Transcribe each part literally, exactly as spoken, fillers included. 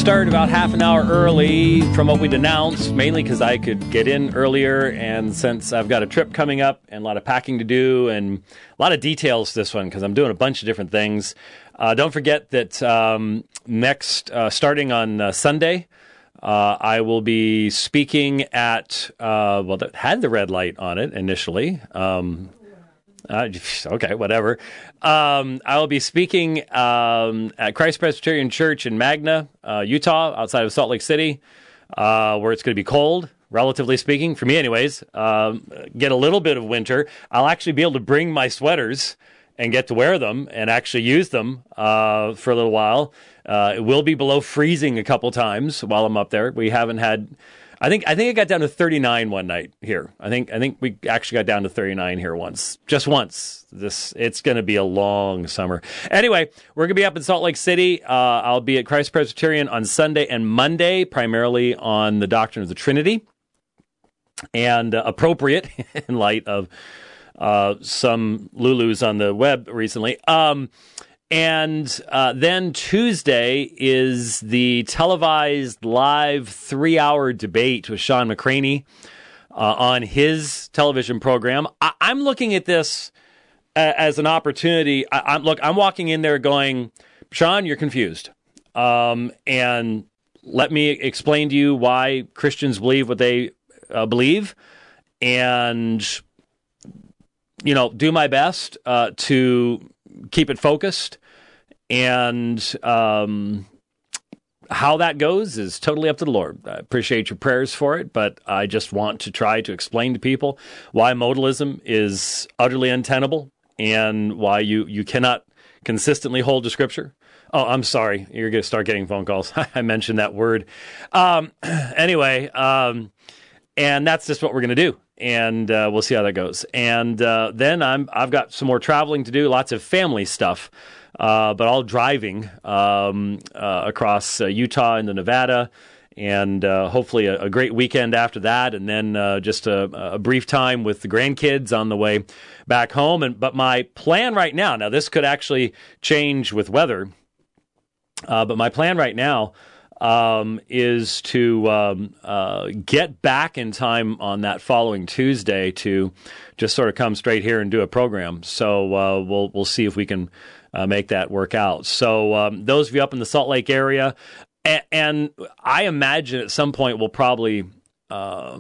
start about half an hour early from what we'd announced, mainly because I could get in earlier, and since I've got a trip coming up and a lot of packing to do and a lot of details to this one because I'm doing a bunch of different things. Uh, don't forget that um, next, uh, starting on uh, Sunday, uh, I will be speaking at, uh, well, that had the red light on it initially. Um Uh, okay, whatever. Um, I will be speaking um, at Christ Presbyterian Church in Magna, uh, Utah, outside of Salt Lake City, uh, where it's going to be cold, relatively speaking, for me anyways. Um, get a little bit of winter. I'll actually be able to bring my sweaters and get to wear them and actually use them uh, for a little while. Uh, it will be below freezing a couple times while I'm up there. We haven't had... I think I think it got down to thirty-nine one night here. I think I think we actually got down to thirty-nine here once, just once. This it's going to be a long summer. Anyway, we're going to be up in Salt Lake City. Uh, I'll be at Christ Presbyterian on Sunday and Monday, primarily on the doctrine of the Trinity, and uh, appropriate in light of uh, some Lulus on the web recently. Um, And uh, then Tuesday is the televised live three-hour debate with Sean McCraney uh, on his television program. I- I'm looking at this a- as an opportunity. I- I'm look. I'm walking in there going, Sean, you're confused, um, and let me explain to you why Christians believe what they uh, believe, and you know, do my best uh, to keep it focused. And um, how that goes is totally up to the Lord. I appreciate your prayers for it, but I just want to try to explain to people why modalism is utterly untenable and why you, you cannot consistently hold to Scripture. Oh, I'm sorry. You're going to start getting phone calls. I mentioned that word. Um, anyway, um, and that's just what we're going to do. And uh, we'll see how that goes. And uh, then I'm, I've got some more traveling to do, lots of family stuff. Uh, but all driving um, uh, across uh, Utah into Nevada, and uh, hopefully a, a great weekend after that, and then uh, just a, a brief time with the grandkids on the way back home. And but my plan right now, now this could actually change with weather, uh, but my plan right now um, is to um, uh, get back in time on that following Tuesday to just sort of come straight here and do a program. So uh, we'll we'll see if we can. Uh, make that work out. So um, those of you up in the Salt Lake area, and, and I imagine at some point we'll probably uh,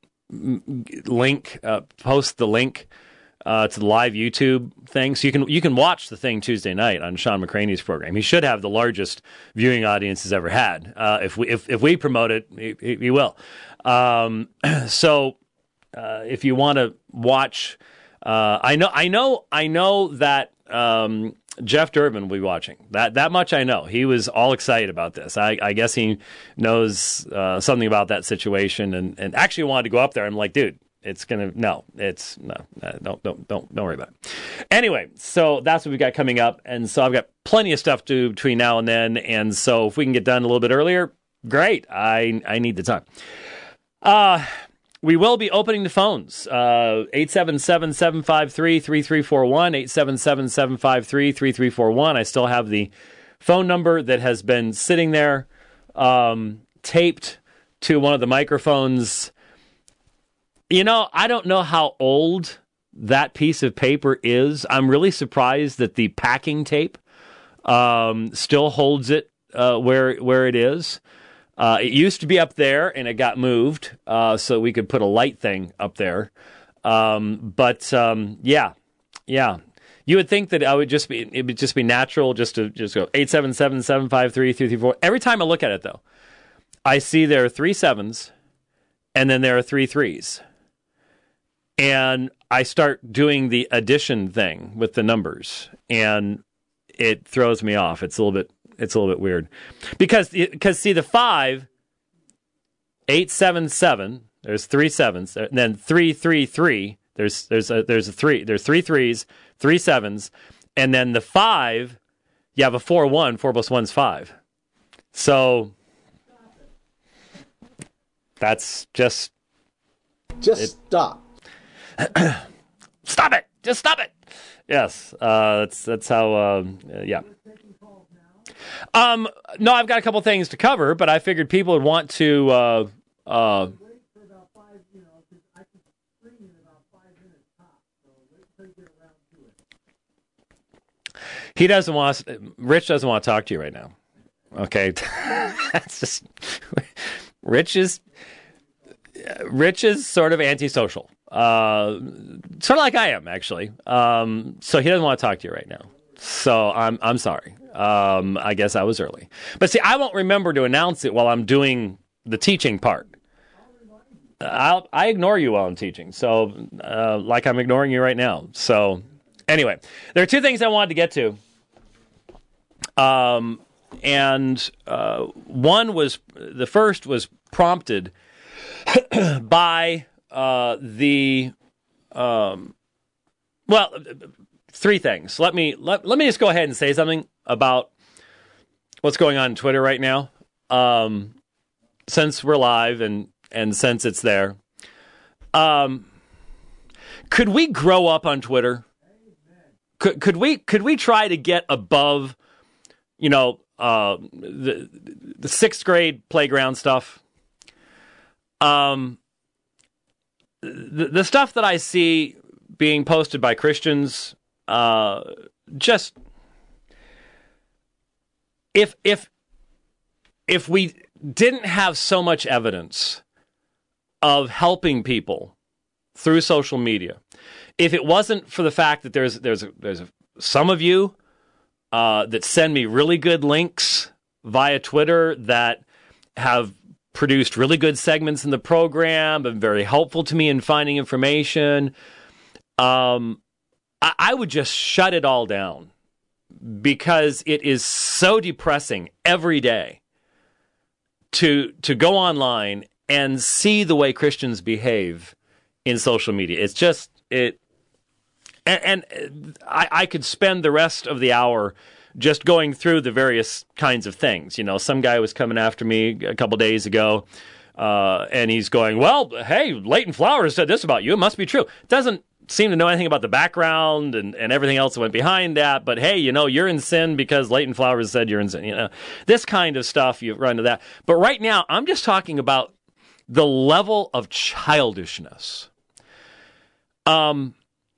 link, uh, post the link uh, to the live YouTube thing, so you can you can watch the thing Tuesday night on Sean McCraney's program. He should have the largest viewing audience he's ever had. Uh, if we if if we promote it, he, he will. Um, so uh, if you want to watch, uh, I know I know I know that. Um, Jeff Durbin will be watching. That that much I know. He was all excited about this. I, I guess he knows uh, something about that situation, and, and actually wanted to go up there. I'm like, dude, it's gonna no, it's no, no, don't don't don't don't worry about it. Anyway, so that's what we got coming up, and so I've got plenty of stuff to do between now and then. And so if we can get done a little bit earlier, great. I I need the time. Uh We will be opening the phones, uh, eight seven seven, seven five three, three three four one, eight seven seven, seven five three, three three four one. I still have the phone number that has been sitting there um, taped to one of the microphones. You know, I don't know how old that piece of paper is. I'm really surprised that the packing tape um, still holds it uh, where where it is. Uh, it used to be up there, and it got moved, uh, so we could put a light thing up there. Um, but um, yeah, yeah, you would think that I would just be it would just be natural just to just go eight seven seven, seven five three, three three four. Every time I look at it, though, I see there are three sevens, and then there are three threes, and I start doing the addition thing with the numbers, and it throws me off. It's a little bit. It's a little bit weird because, because see the five, eight, seven, seven, there's three sevens, and then three, three, three, there's, there's a, there's a three, there's three threes, three sevens. And then the five, you have a four, one, four plus one's five. So that's just, just it, stop. Stop it. Just stop it. Yes. Uh, that's, that's how, uh, yeah. Um, no, I've got a couple things to cover, but I figured people would want to. Uh, uh, he doesn't want. Rich doesn't want to talk to you right now. Okay, that's just Rich is. Rich is sort of antisocial, uh, sort of like I am, actually. Um, so he doesn't want to talk to you right now. So I'm I'm sorry. Um, I guess I was early. But see, I won't remember to announce it while I'm doing the teaching part. I'll, I ignore you while I'm teaching, so uh, like I'm ignoring you right now. So anyway, there are two things I wanted to get to. Um, and uh, one was, the first was prompted by uh, the, um, well, three things. Let me let, let me just go ahead and say something about what's going on on Twitter right now. Um, since we're live and, and since it's there, um, could we grow up on Twitter? Could could we could we try to get above, you know, uh, the the sixth grade playground stuff? Um, the, the stuff that I see being posted by Christians, uh, just if if if we didn't have so much evidence of helping people through social media, if it wasn't for the fact that there's there's a, there's a, some of you uh, that send me really good links via Twitter that have produced really good segments in the program, been very helpful to me in finding information. Um, I, I would just shut it all down because it is so depressing every day to to go online and see the way Christians behave in social media. It's just it, and, and I, I could spend the rest of the hour just going through the various kinds of things. You know, some guy was coming after me a couple days ago, uh, and he's going, well, hey, Leighton Flowers said this about you. It must be true. Doesn't seem to know anything about the background and, and everything else that went behind that. But, hey, you know, you're in sin because Leighton Flowers said you're in sin. You know, this kind of stuff, you run into that. But right now, I'm just talking about the level of childishness. Um,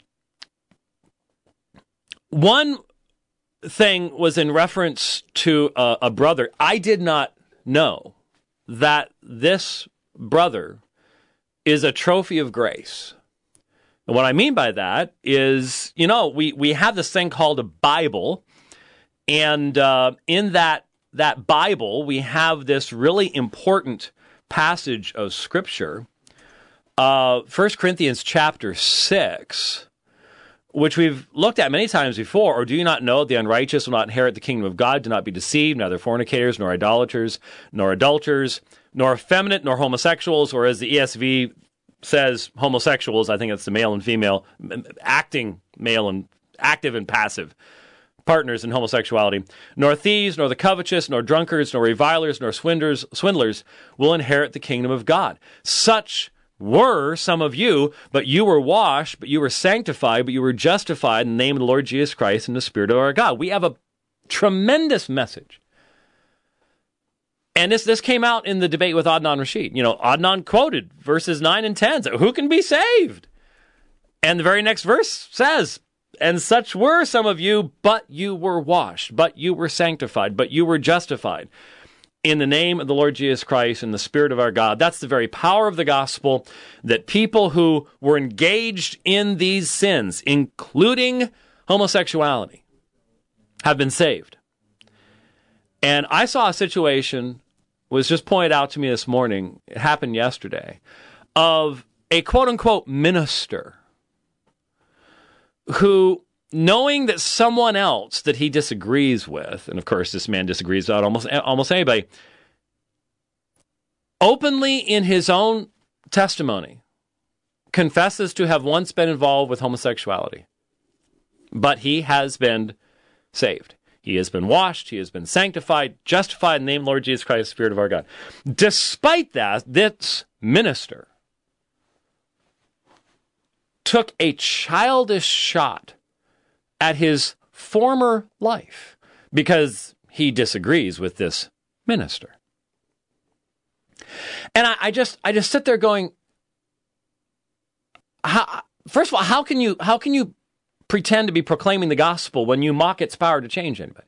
one thing was in reference to a, a brother. I did not know that this brother is a trophy of grace. And what I mean by that is, you know, we, we have this thing called a Bible, and uh, in that that Bible, we have this really important passage of Scripture, uh, First Corinthians chapter six, which we've looked at many times before. Or do you not know the unrighteous will not inherit the kingdom of God? Do not be deceived, neither fornicators, nor idolaters, nor adulterers, nor effeminate, nor homosexuals, or as the E S V says, homosexuals. I think it's the male and female, acting male and active and passive partners in homosexuality, nor thieves, nor the covetous, nor drunkards, nor revilers, nor swindlers, swindlers will inherit the kingdom of God. Such were some of you, but you were washed, but you were sanctified, but you were justified in the name of the Lord Jesus Christ and the Spirit of our God. We have a tremendous message. And this this came out in the debate with Adnan Rashid. You know, Adnan quoted verses nine and ten. So who can be saved? And the very next verse says, and such were some of you, but you were washed, but you were sanctified, but you were justified in the name of the Lord Jesus Christ and the Spirit of our God. That's the very power of the gospel, that people who were engaged in these sins, including homosexuality, have been saved. And I saw a situation, was just pointed out to me this morning, it happened yesterday, of a quote-unquote minister who, knowing that someone else that he disagrees with, and of course this man disagrees with almost, almost anybody, openly in his own testimony confesses to have once been involved with homosexuality. But he has been saved. He has been washed. He has been sanctified, justified in the name of the Lord Jesus Christ, the Spirit of our God. Despite that, this minister took a childish shot at his former life because he disagrees with this minister. And I, I just I just sit there going, how, first of all, how can you how can you pretend to be proclaiming the gospel when you mock its power to change anybody?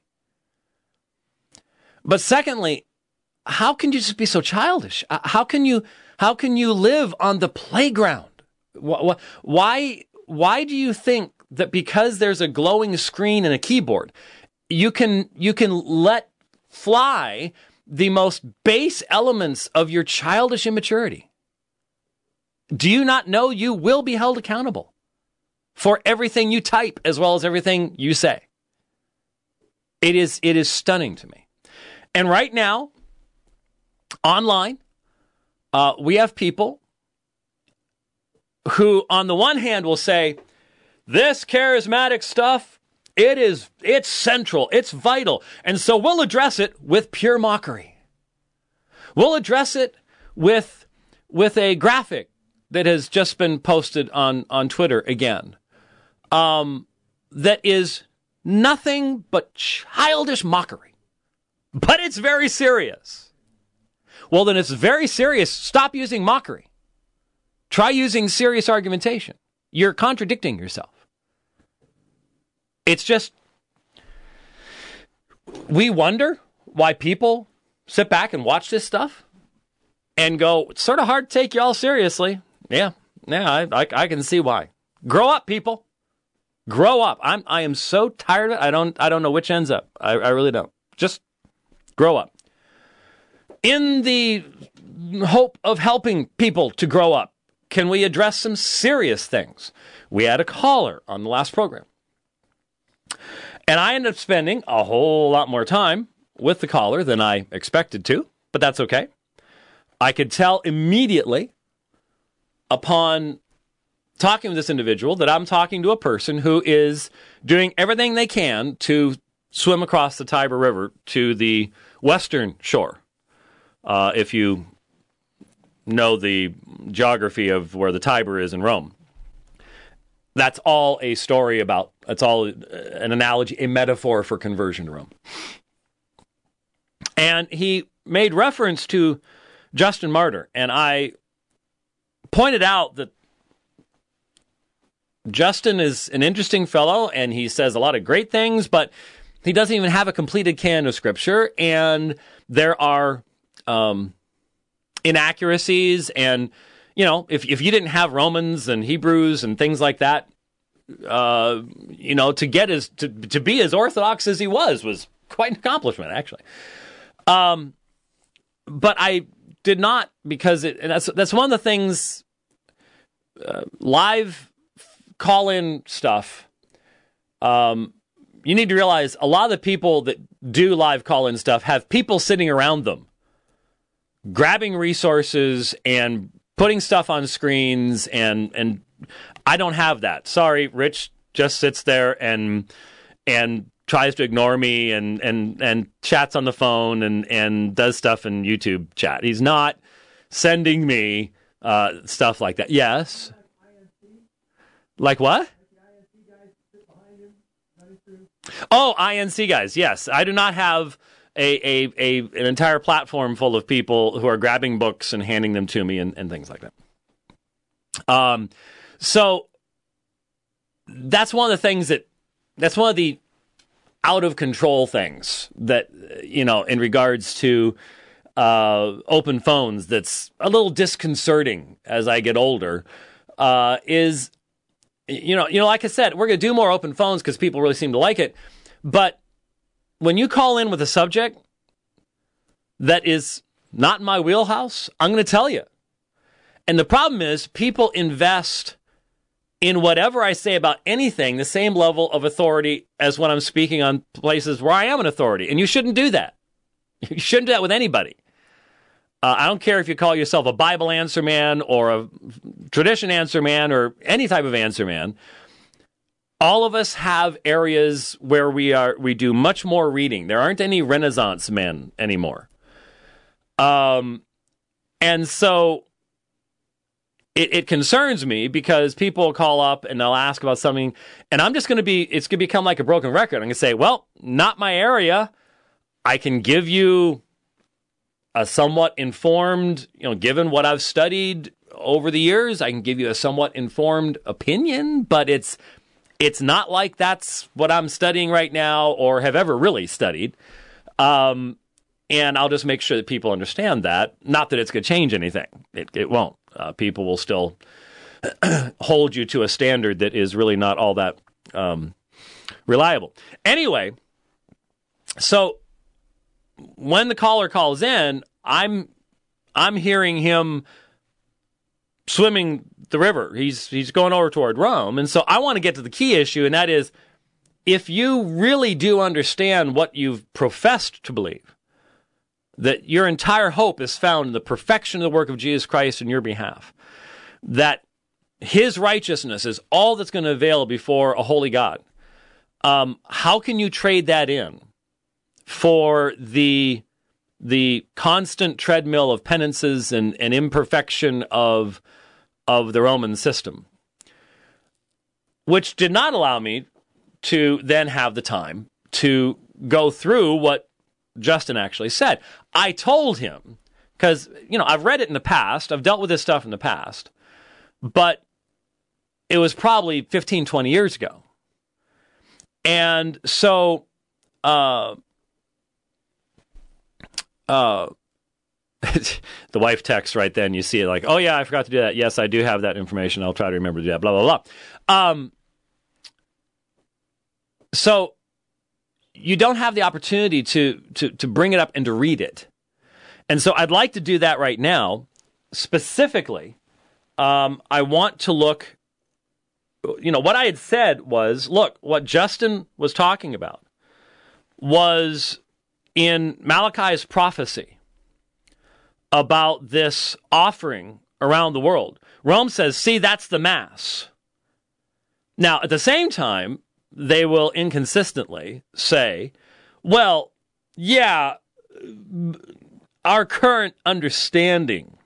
But secondly, how can you just be so childish? How can you how can you live on the playground? Why why do you think that because there's a glowing screen and a keyboard, you can you can let fly the most base elements of your childish immaturity? Do you not know you will be held accountable for everything you type as well as everything you say? It is it is stunning to me. And right now, online, uh, we have people who, on the one hand, will say, this charismatic stuff, it is, it's central, it's vital, and so we'll address it with pure mockery. We'll address it with, with a graphic that has just been posted on, on Twitter again, um, that is nothing but childish mockery. But it's very serious. Well, then it's very serious. Stop using mockery. Try using serious argumentation. You're contradicting yourself. It's just, we wonder why people sit back and watch this stuff and go, it's sort of hard to take y'all seriously. Yeah, yeah, I, I, I can see why. Grow up, people. Grow up. I'm, I am so tired of it. I don't, I don't know which ends up. I, I really don't. Just grow up. In the hope of helping people to grow up, can we address some serious things? We had a caller on the last program. And I ended up spending a whole lot more time with the caller than I expected to, but that's okay. I could tell immediately upon talking with this individual that I'm talking to a person who is doing everything they can to swim across the Tiber River to the western shore. Uh, if you know the geography of where the Tiber is in Rome. That's all a story about, it's all an analogy, a metaphor for conversion to Rome. And he made reference to Justin Martyr, and I pointed out that Justin is an interesting fellow, and he says a lot of great things, but he doesn't even have a completed canon of Scripture, and there are um, inaccuracies, and, you know, if if you didn't have Romans and Hebrews and things like that, uh, you know, to get as, to, to be as orthodox as he was, was quite an accomplishment, actually. Um, but I did not, because it, and that's, that's one of the things, uh, live call-in stuff, um, you need to realize a lot of the people that do live call-in stuff have people sitting around them, grabbing resources and putting stuff on screens, and and I don't have that. Sorry, Rich just sits there and and tries to ignore me and and and chats on the phone and and does stuff in YouTube chat. He's not sending me uh, stuff like that. Yes. Like what? Oh, I N C guys. Yes, I do not have a, a, a an entire platform full of people who are grabbing books and handing them to me and, and things like that. Um, so that's one of the things that that's one of the out of control things that, you know, in regards to uh, open phones, that's a little disconcerting as I get older. Uh, is you know you know like I said, we're going to do more open phones because people really seem to like it, but when you call in with a subject that is not in my wheelhouse, I'm going to tell you. And the problem is people invest in whatever I say about anything the same level of authority as when I'm speaking on places where I am an authority. And you shouldn't do that. You shouldn't do that with anybody. Uh, I don't care if you call yourself a Bible answer man or a tradition answer man or any type of answer man. All of us have areas where we are we do much more reading. There aren't any Renaissance men anymore. Um, and so it, it concerns me because people call up and they'll ask about something, and I'm just going to be, it's going to become like a broken record. I'm going to say, well, not my area. I can give you a somewhat informed, you know, given what I've studied over the years, I can give you a somewhat informed opinion, but it's it's not like that's what I'm studying right now or have ever really studied. Um, and I'll just make sure that people understand that. Not that it's going to change anything. It, it won't. Uh, people will still hold you to a standard that is really not all that um, reliable. Anyway, so when the caller calls in, I'm I'm hearing him swimming the river. He's he's going over toward Rome. And so I want to get to the key issue, and that is, if you really do understand what you've professed to believe, that your entire hope is found in the perfection of the work of Jesus Christ in your behalf, that his righteousness is all that's going to avail before a holy God, um, how can you trade that in for the the constant treadmill of penances and, and imperfection of of the Roman system, which did not allow me to then have the time to go through what Justin actually said. I told him, because, you know, I've read it in the past, I've dealt with this stuff in the past, but it was probably fifteen, twenty years ago. And so, uh, uh, the wife texts right then, you see it like, oh yeah, I forgot to do that. Yes, I do have that information. I'll try to remember to do that, blah, blah, blah. Um, so you don't have the opportunity to, to, to bring it up and to read it. And so I'd like to do that right now. Specifically, um, I want to look, you know, what I had said was, look, what Justin was talking about was in Malachi's prophecy about this offering around the world. Rome says, see, that's the Mass. Now, at the same time, they will inconsistently say, well, yeah, our current understanding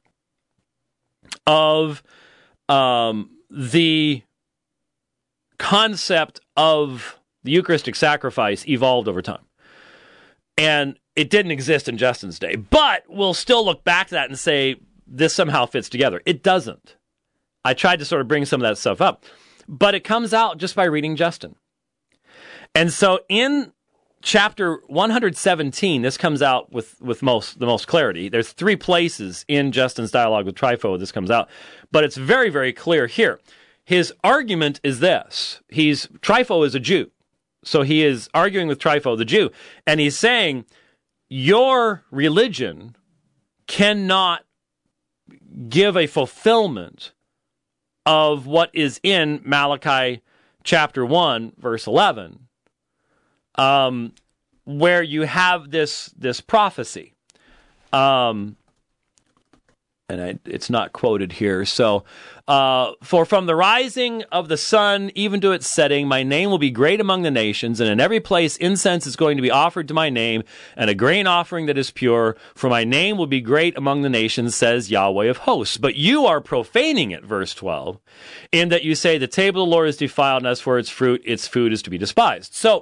of um, the concept of the Eucharistic sacrifice evolved over time. And it didn't exist in Justin's day. But we'll still look back to that and say, this somehow fits together. It doesn't. I tried to sort of bring some of that stuff up. But it comes out just by reading Justin. And so in chapter one hundred seventeen, this comes out with, with most the most clarity. There's three places in Justin's dialogue with Trypho this comes out. But it's very, very clear here. His argument is this. He's Trypho is a Jew. So he is arguing with Trypho, the Jew. And he's saying, your religion cannot give a fulfillment of what is in Malachi chapter one, verse eleven, um, where you have this this prophecy. Um, and I, it's not quoted here. So, uh, for from the rising of the sun even to its setting, my name will be great among the nations, and in every place incense is going to be offered to my name, and a grain offering that is pure. For my name will be great among the nations, says Yahweh of hosts. But you are profaning it, verse twelve, in that you say the table of the Lord is defiled, and as for its fruit, its food is to be despised. So,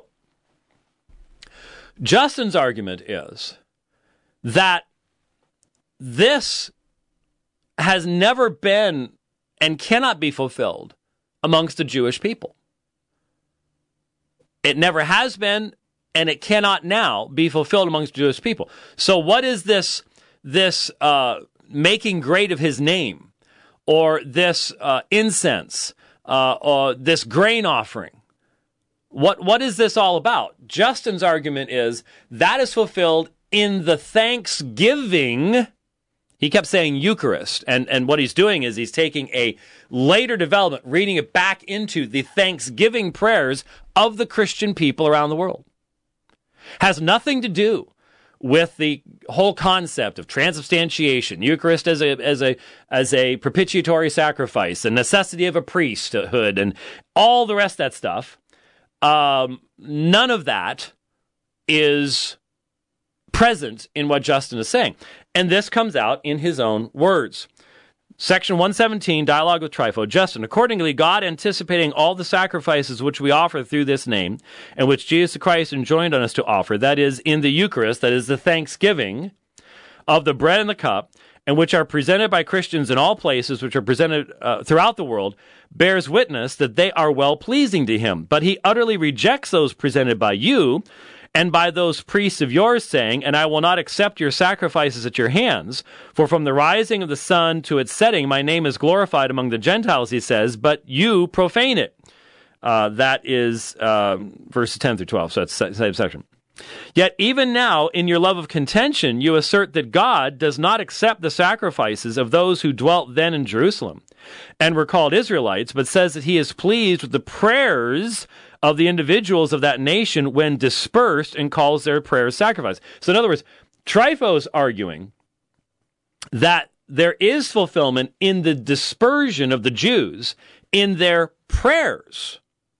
Justin's argument is that this has never been and cannot be fulfilled amongst the Jewish people. It never has been, and it cannot now be fulfilled amongst Jewish people. So what is this, this uh, making great of his name, or this uh, incense, uh, or this grain offering? What What is this all about? Justin's argument is that is fulfilled in the thanksgiving. He kept saying Eucharist, and, and what he's doing is he's taking a later development, reading it back into the thanksgiving prayers of the Christian people around the world. Has nothing to do with the whole concept of transubstantiation, Eucharist as a as a as a propitiatory sacrifice, the necessity of a priesthood, and all the rest of that stuff. Um, none of that is present in what Justin is saying. And this comes out in his own words. Section one seventeen, Dialogue with Trypho. Justin, accordingly, God, anticipating all the sacrifices which we offer through this name, and which Jesus Christ enjoined on us to offer, that is, in the Eucharist, that is, the thanksgiving of the bread and the cup, and which are presented by Christians in all places, which are presented uh, throughout the world, bears witness that they are well-pleasing to him. But he utterly rejects those presented by you, and by those priests of yours, saying, and I will not accept your sacrifices at your hands, for from the rising of the sun to its setting, my name is glorified among the Gentiles, he says, but you profane it. Uh, that is uh, verses ten through twelve, so that's the same section. Yet even now, in your love of contention, you assert that God does not accept the sacrifices of those who dwelt then in Jerusalem, and were called Israelites, but says that he is pleased with the prayers of the individuals of that nation when dispersed, and calls their prayers sacrifice. So in other words, Trypho's arguing that there is fulfillment in the dispersion of the Jews in their prayers.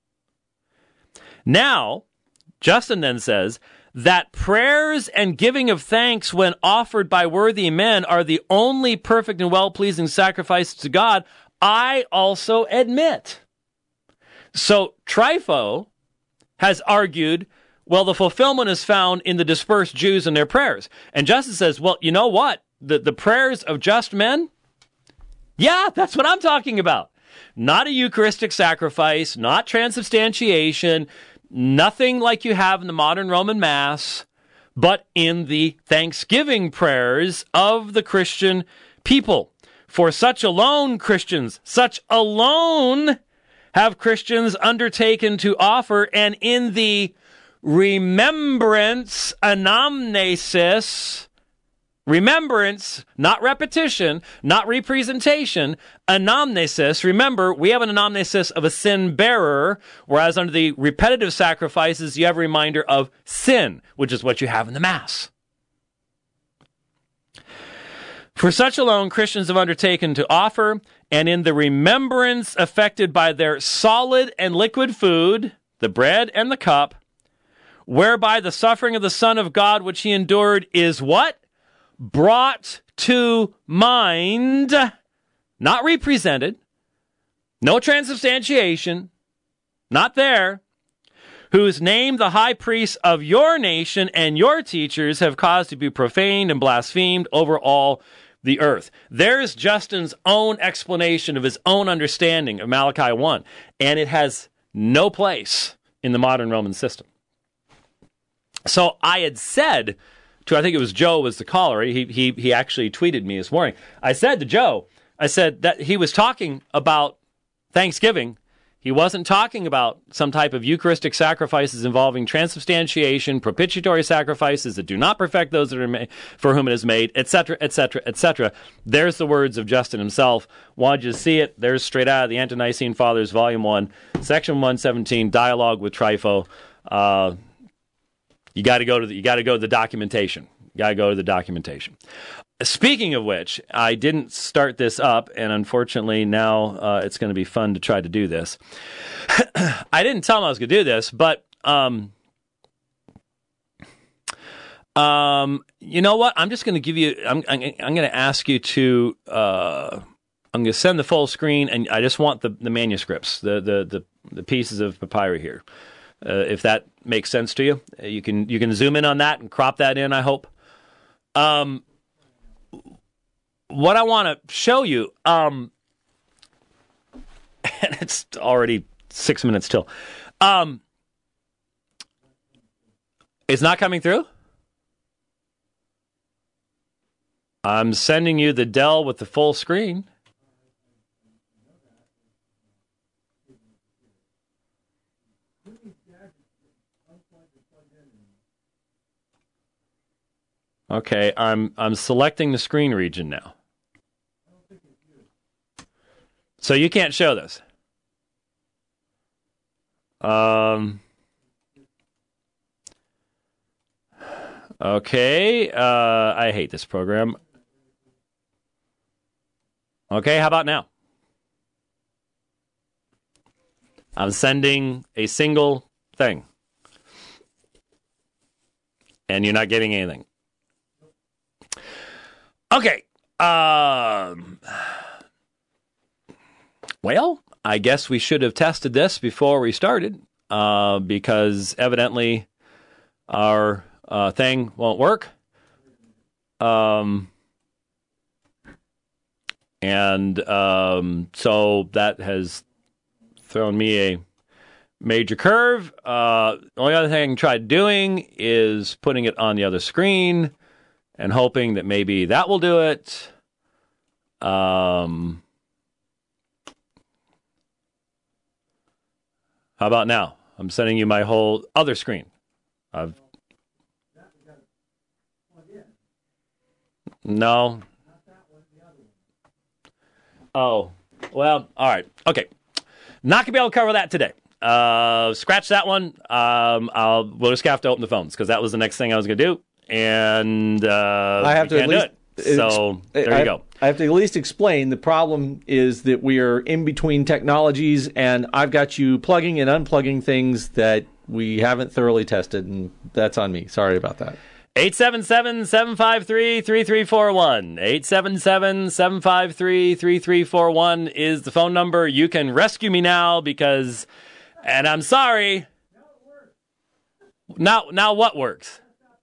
Now, Justin then says that prayers and giving of thanks when offered by worthy men are the only perfect and well-pleasing sacrifices to God. I also admit. So Trypho has argued, well, the fulfillment is found in the dispersed Jews and their prayers. And Justin says, well, you know what? The, the prayers of just men? Yeah, that's what I'm talking about. Not a Eucharistic sacrifice, not transubstantiation, nothing like you have in the modern Roman Mass, but in the thanksgiving prayers of the Christian people. For such alone, Christians, such alone have Christians undertaken to offer, and in the remembrance, anamnesis, remembrance, not repetition, not representation, anamnesis. Remember, we have an anamnesis of a sin bearer, whereas under the repetitive sacrifices, you have a reminder of sin, which is what you have in the Mass. For such alone, Christians have undertaken to offer, and in the remembrance affected by their solid and liquid food, the bread and the cup, whereby the suffering of the Son of God which he endured is what? Brought to mind, not represented, no transubstantiation, not there, whose name the high priests of your nation and your teachers have caused to be profaned and blasphemed over all the earth. There's Justin's own explanation of his own understanding of Malachi one, and it has no place in the modern Roman system. So I had said to, I think it was Joe was the caller, he, he, he actually tweeted me this morning. I said to Joe, I said that he was talking about Thanksgiving. He wasn't talking about some type of Eucharistic sacrifices involving transubstantiation, propitiatory sacrifices that do not perfect those that are made, for whom it is made, et cetera, et cetera, et cetera. There's the words of Justin himself. Wanted you to see it. There's straight out of the Ante-Nicene Fathers, Volume one, Section one seventeen, Dialogue with Trypho. Uh, you got to go to the, you got to go to the documentation. You got to go to the documentation. Speaking of which, I didn't start this up, and unfortunately now uh, it's going to be fun to try to do this. I didn't tell him I was going to do this, but um, um, you know what? I'm just going to give you. I'm I'm, I'm going to ask you to. Uh, I'm going to send the full screen, and I just want the, the manuscripts, the, the the the pieces of papyri here. Uh, if that makes sense to you, you can you can zoom in on that and crop that in. I hope. Um. What I want to show you, um, and it's already six minutes till, um, it's not coming through? I'm sending you the Dell with the full screen. Okay, I'm I'm selecting the screen region now. So you can't show this. Um. Okay, uh, I hate this program. Okay, how about now? I'm sending a single thing. And you're not getting anything. Okay. Um, Well, I guess we should have tested this before we started, uh, because evidently our uh, thing won't work. Um, and um, so that has thrown me a major curve. Uh, the only other thing I can try doing is putting it on the other screen and hoping that maybe that will do it. Um, how about now? I'm sending you my whole other screen. I've No. Oh, well, all right. Okay. Not going to be able to cover that today. Uh, scratch that one. Um, I'll, we'll just have to open the phones because that was the next thing I was going to do. And uh, I have to at least, do it. So there I, you go. I have to at least explain the problem is that we are in between technologies, and I've got you plugging and unplugging things that we haven't thoroughly tested, and that's on me. Sorry about that. eight seven seven, seven five three, three three four one. eight seven seven, seven five three, three three four one is the phone number. You can rescue me now because, and I'm sorry. Now, now what works?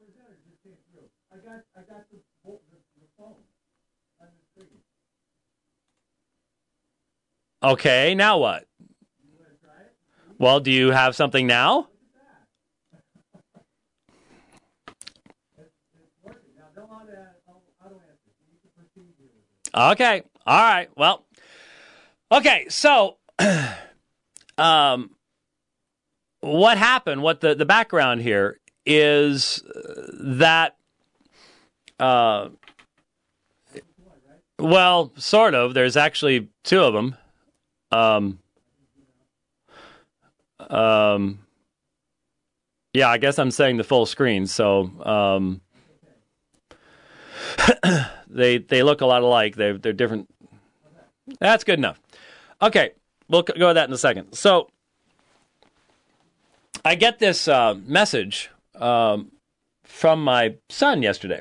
Okay, now what? Well, do you have something now? Okay. All right. Well, okay. So, um, what happened, what the, the background here is that, uh, well, sort of, there's actually two of them. Um, um, yeah, I guess I'm saying the full screen. So, um, they they look a lot alike. They're they're different. That's good enough. Okay, we'll go with that in a second. So I get this uh, message um, from my son yesterday,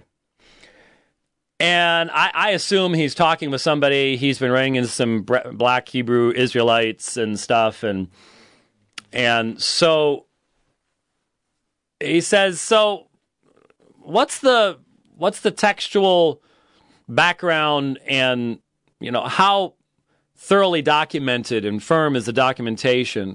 and I, I assume he's talking with somebody. He's been running into some Black Hebrew Israelites and stuff, and and so he says, "So what's the what's the textual background, and you know how thoroughly documented and firm is the documentation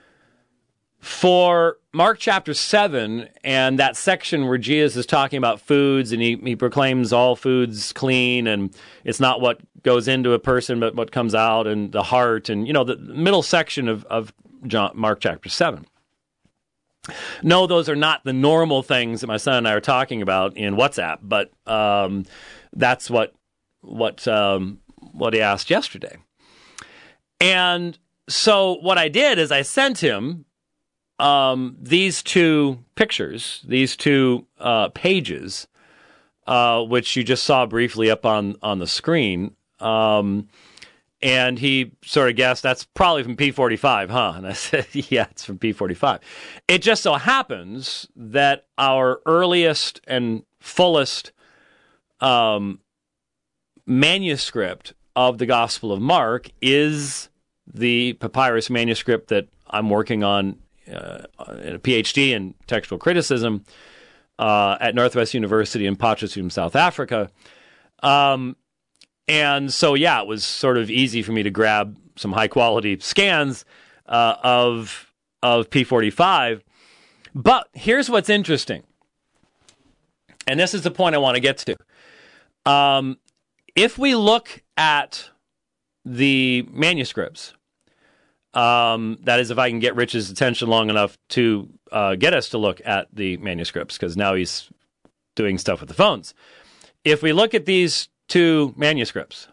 for Mark chapter seven and that section where Jesus is talking about foods, and he, he proclaims all foods clean, and it's not what goes into a person but what comes out, and the heart, and you know the middle section of, of John, Mark chapter seven. No, those are not the normal things that my son and I are talking about in WhatsApp, but um, that's what what um, what he asked yesterday. And so what I did is I sent him um, these two pictures, these two uh, pages, uh, which you just saw briefly up on, on the screen. Um, and he sort of guessed, that's probably from P forty-five, huh? And I said, yeah, it's from P forty-five. It just so happens that our earliest and fullest um, manuscript of the Gospel of Mark is the papyrus manuscript that I'm working on uh, in a PhD in textual criticism uh, at Northwest University in Potchefstroom, South Africa. Um, and so, yeah, it was sort of easy for me to grab some high-quality scans uh, of of P forty-five. But here's what's interesting, and this is the point I want to get to. Um, if we look at the manuscripts, um, that is, if I can get Rich's attention long enough to uh, get us to look at the manuscripts, because now he's doing stuff with the phones. If we look at these two manuscripts,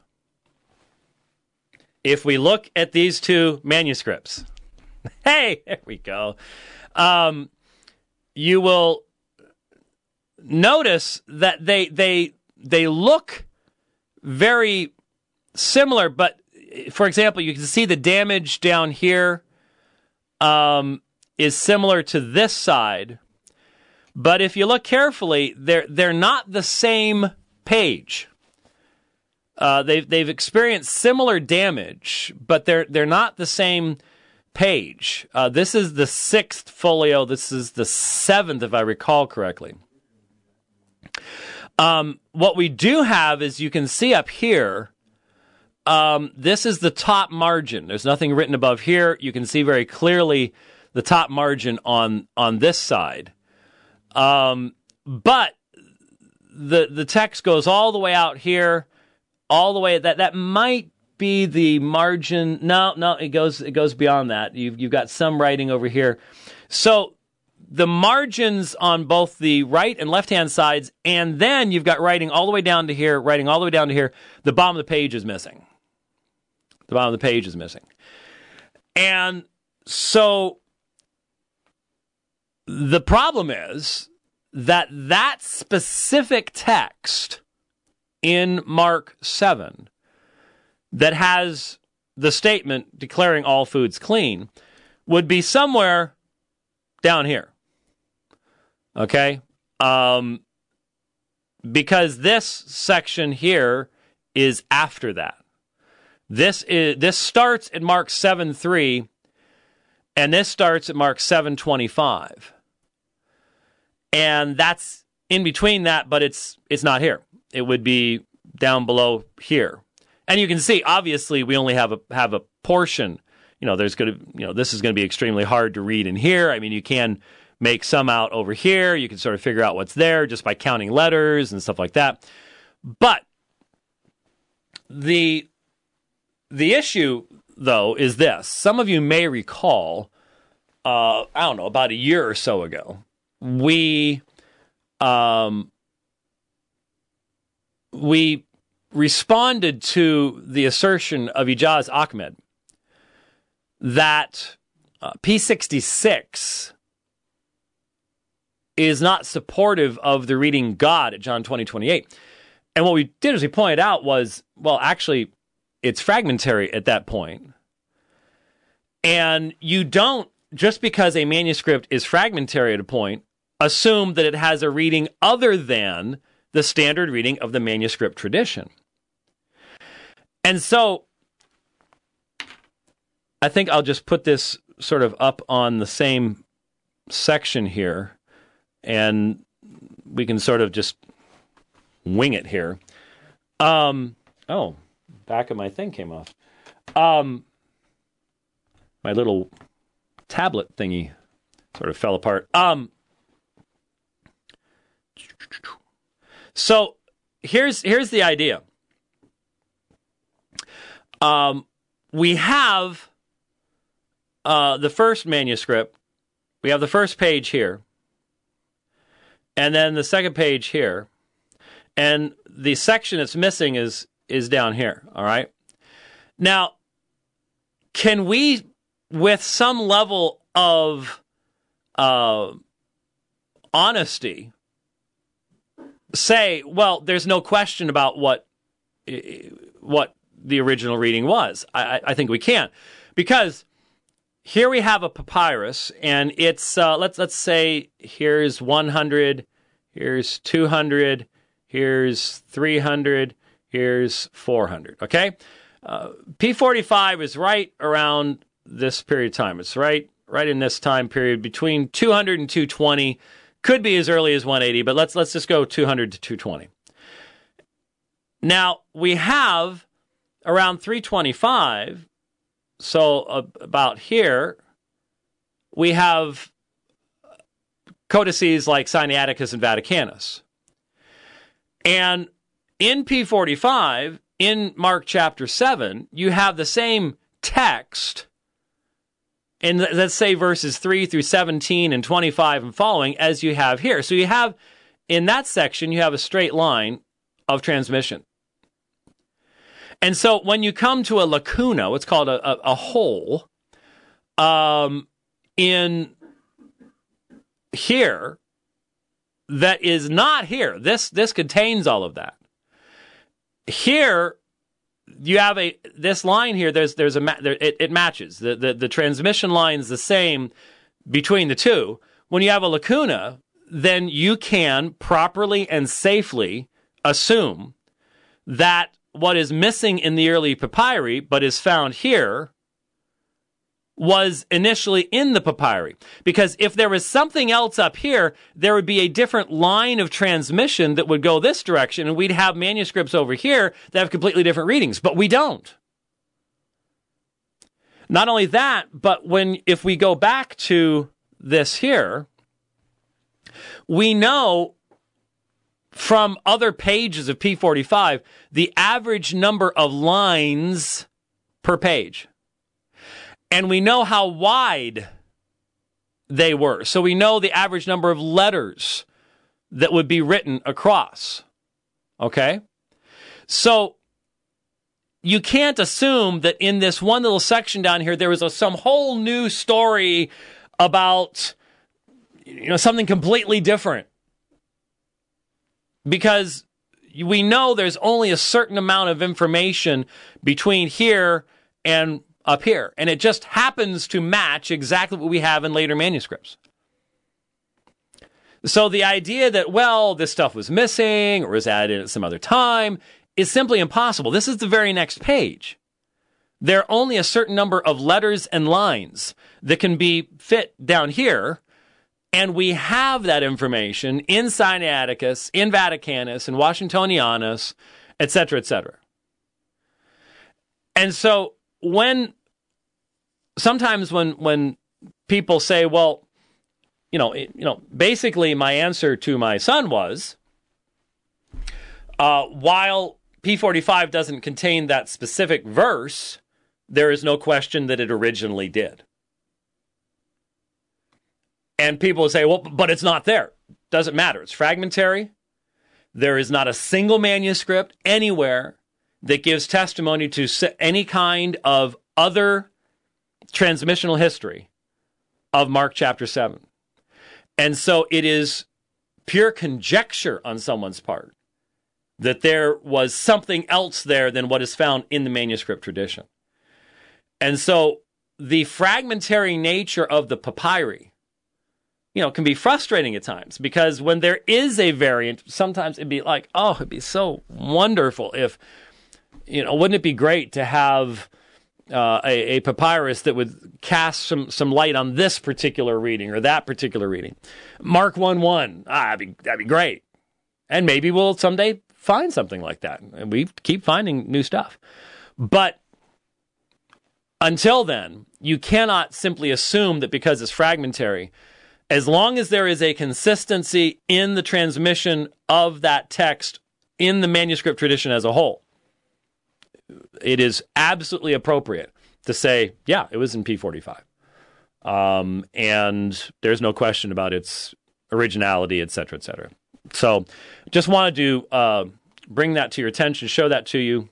if we look at these two manuscripts, hey, there we go. Um, you will notice that they they they look very similar, but for example, you can see the damage down here um, is similar to this side, but if you look carefully, they're they're not the same page. Uh, they've they've experienced similar damage, but they're they're not the same page. Uh, this is the sixth folio. This is the seventh, if I recall correctly. Um, what we do have is, you can see up here, um, this is the top margin. There's nothing written above here. You can see very clearly the top margin on on this side. Um, but the the text goes all the way out here, all the way. That that might be the margin. No, no, it goes it goes beyond that. You've you've got some writing over here. So the margins on both the right and left-hand sides, and then you've got writing all the way down to here, writing all the way down to here. The bottom of the page is missing. The bottom of the page is missing. And so the problem is that that specific text in Mark seven that has the statement declaring all foods clean would be somewhere down here. Okay? Um, because this section here is after that. This is this starts at Mark seven three, and this starts at Mark seven twenty-five. And that's in between that, but it's it's not here. It would be down below here. And you can see, obviously, we only have a have a portion. You know, there's going to, you know, this is going to be extremely hard to read in here. I mean, you can make some out over here. You can sort of figure out what's there just by counting letters and stuff like that. But the the issue, though, is this. Some of you may recall, uh, I don't know, about a year or so ago, we um, we responded to the assertion of Ijaz Ahmed that uh, P sixty-six is not supportive of the reading God at John twenty twenty-eight. And what we did, as we pointed out, was, well, actually, it's fragmentary at that point. And you don't, just because a manuscript is fragmentary at a point, assume that it has a reading other than the standard reading of the manuscript tradition. And so, I think I'll just put this sort of up on the same section here, and we can sort of just wing it here. Um, oh, back of my thing came off. Um, my little tablet thingy sort of fell apart. Um, so here's here's the idea. Um, we have uh, the first manuscript. We have the first page here, and then the second page here, and the section that's missing is is down here. All right. Now, can we, with some level of uh, honesty, say, well, there's no question about what what the original reading was? I, I think we can, because here we have a papyrus, and it's uh, let's let's say here's one hundred, here's two hundred, here's three hundred, here's four hundred. Okay, uh, P forty-five is right around this period of time. It's right right in this time period between two hundred and two twenty. Could be as early as one eighty, but let's let's just go two hundred to two twenty. Now we have around three twenty-five. So uh, about here, we have codices like Sinaiticus and Vaticanus. And in P forty-five, in Mark chapter seven, you have the same text in, let's say, verses three through seventeen and twenty-five and following, as you have here. So you have, in that section, you have a straight line of transmission. And so when you come to a lacuna, what's called a, a, a hole, um, in here, that is not here. This this contains all of that. Here, you have a this line here. There's there's a there, it, it matches the, the the transmission line is the same between the two. When you have a lacuna, then you can properly and safely assume that what is missing in the early papyri, but is found here, was initially in the papyri. Because if there was something else up here, there would be a different line of transmission that would go this direction, and we'd have manuscripts over here that have completely different readings, but we don't. Not only that, but when if we go back to this here, we know from other pages of P forty-five the average number of lines per page. And we know how wide they were. So we know the average number of letters that would be written across. Okay? So you can't assume that in this one little section down here, there was a, some whole new story about, you know, something completely different. Because we know there's only a certain amount of information between here and up here. And it just happens to match exactly what we have in later manuscripts. So the idea that, well, this stuff was missing or was added at some other time is simply impossible. This is the very next page. There are only a certain number of letters and lines that can be fit down here. And we have that information in Sinaiticus, in Vaticanus, in Washingtonianus, et cetera, et cetera. And so when sometimes when when people say, well, you know, you know, basically my answer to my son was, uh, while P forty-five doesn't contain that specific verse, there is no question that it originally did. And people say, well, but it's not there. Doesn't matter. It's fragmentary. There is not a single manuscript anywhere that gives testimony to any kind of other transmissional history of Mark chapter seven. And so it is pure conjecture on someone's part that there was something else there than what is found in the manuscript tradition. And so the fragmentary nature of the papyri, you know, can be frustrating at times, because when there is a variant, sometimes it'd be like, oh, it'd be so wonderful if, you know, wouldn't it be great to have uh, a, a papyrus that would cast some, some light on this particular reading or that particular reading. Mark one one, ah, that'd be, that'd be great. And maybe we'll someday find something like that. And we keep finding new stuff. But until then, you cannot simply assume that because it's fragmentary, as long as there is a consistency in the transmission of that text in the manuscript tradition as a whole, it is absolutely appropriate to say, yeah, it was in P forty-five. Um, and there's no question about its originality, et cetera, et cetera. So just wanted to uh, bring that to your attention, show that to you.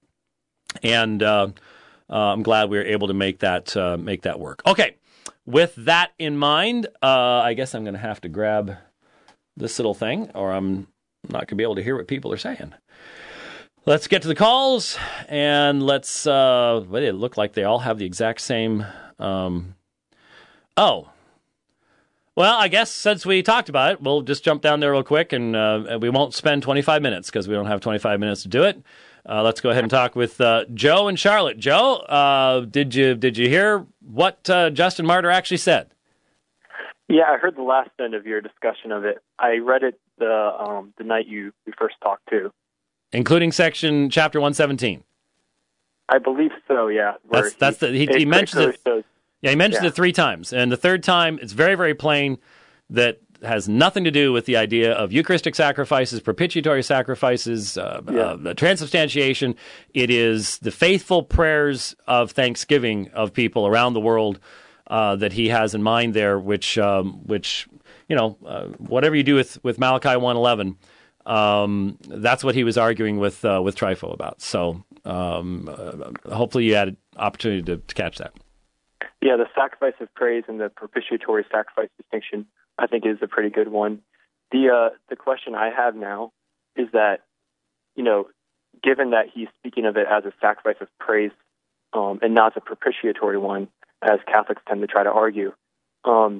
And uh, uh, I'm glad we were able to make that, uh, make that work. Okay. With that in mind, uh, I guess I'm going to have to grab this little thing, or I'm not going to be able to hear what people are saying. Let's get to the calls, and let's, uh, well, it look like they all have the exact same, um, oh, well, I guess since we talked about it, we'll just jump down there real quick, and uh, we won't spend twenty-five minutes, because we don't have twenty-five minutes to do it. Uh, let's go ahead and talk with uh, Joe and Charlotte. Joe, uh, did you did you hear what uh, Justin Martyr actually said? Yeah, I heard the last end of your discussion of it. I read it the um, the night you we first talked to, including section chapter one seventeen. I believe so. Yeah, that's he, that's the he, he mentions it. Shows, yeah, he mentions yeah. it three times, and the third time it's very very plain that has nothing to do with the idea of Eucharistic sacrifices, propitiatory sacrifices, uh, yeah. uh, the transubstantiation. It is the faithful prayers of thanksgiving of people around the world uh, that he has in mind there, which, um, which you know, uh, whatever you do with, with Malachi one eleven, um, that's what he was arguing with uh, with Trypho about. So um, uh, hopefully you had an opportunity to, to catch that. Yeah, the sacrifice of praise and the propitiatory sacrifice distinction, I think, is a pretty good one. The uh, the question I have now is that, you know, given that he's speaking of it as a sacrifice of praise um, and not a propitiatory one, as Catholics tend to try to argue, um,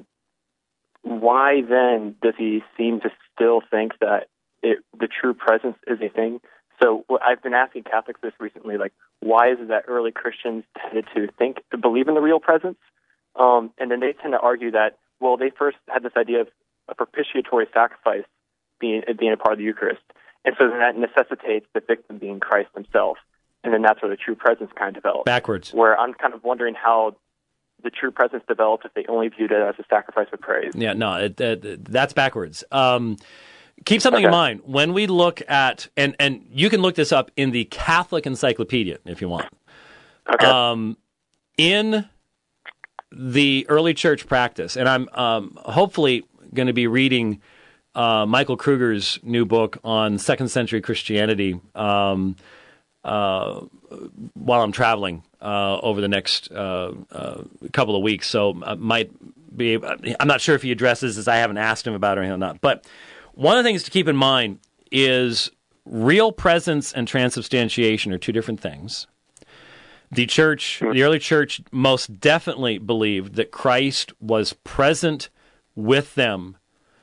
why then does he seem to still think that it, the true presence is a thing So well, I've been asking Catholics this recently, like, why is it that early Christians tended to think, to believe in the real presence? Um, and then they tend to argue that, well, they first had this idea of a propitiatory sacrifice being being a part of the Eucharist. And so then that necessitates the victim being Christ himself. And then that's where the true presence kind of develops. Backwards. Where I'm kind of wondering how the true presence developed if they only viewed it as a sacrifice of praise. Yeah, no, it, it, that's backwards. Um, keep something okay. in mind. When we look at, and, and you can look this up in the Catholic Encyclopedia if you want. Okay. Um, in the early church practice, and I'm um, hopefully going to be reading uh, Michael Kruger's new book on second century Christianity um, uh, while I'm traveling uh, over the next uh, uh, couple of weeks. So I might be able, I'm not sure if he addresses this. I haven't asked him about it or anything or not. But one of the things to keep in mind is real presence and transubstantiation are two different things. The church, the early church, most definitely believed that Christ was present with them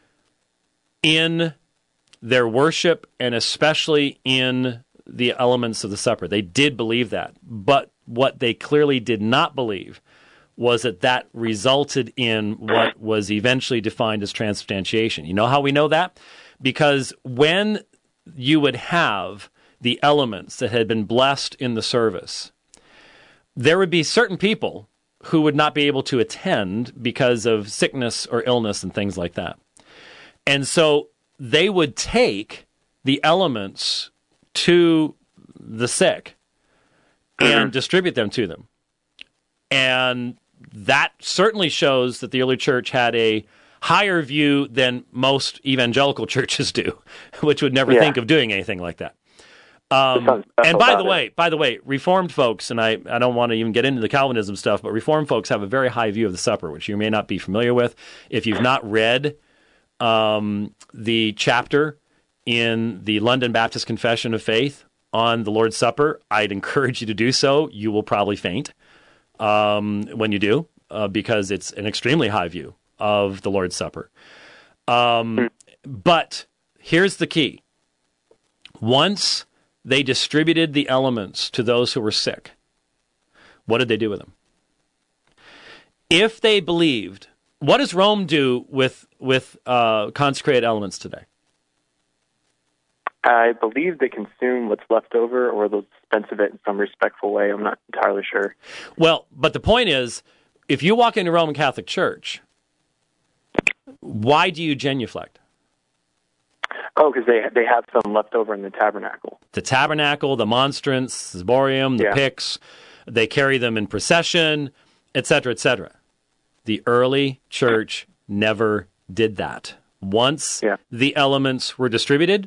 in their worship and especially in the elements of the supper. They did believe that. But what they clearly did not believe was that that resulted in what was eventually defined as transubstantiation. You know how we know that? Because when you would have the elements that had been blessed in the service, there would be certain people who would not be able to attend because of sickness or illness and things like that. And so they would take the elements to the sick and distribute them to them. And that certainly shows that the early church had a higher view than most evangelical churches do, which would never yeah. think of doing anything like that. Um, and by the way, it. by the way, Reformed folks, and I, I don't want to even get into the Calvinism stuff, but Reformed folks have a very high view of the supper, which you may not be familiar with. If you've not read um, the chapter in the London Baptist Confession of Faith on the Lord's Supper, I'd encourage you to do so. You will probably faint um, when you do, uh, because it's an extremely high view of the Lord's Supper. Um, but here's the key. Once they distributed the elements to those who were sick, what did they do with them? If they believed, what does Rome do with with uh, consecrated elements today? I believe they consume what's left over, or they'll dispense of it in some respectful way. I'm not entirely sure. Well, but the point is, if you walk into Roman Catholic Church, why do you genuflect? Oh, because they they have some left over in the tabernacle. The tabernacle, the monstrance, the ciborium, the yeah. pyx, they carry them in procession, et cetera, et cetera. The early church never did that. Once yeah. the elements were distributed,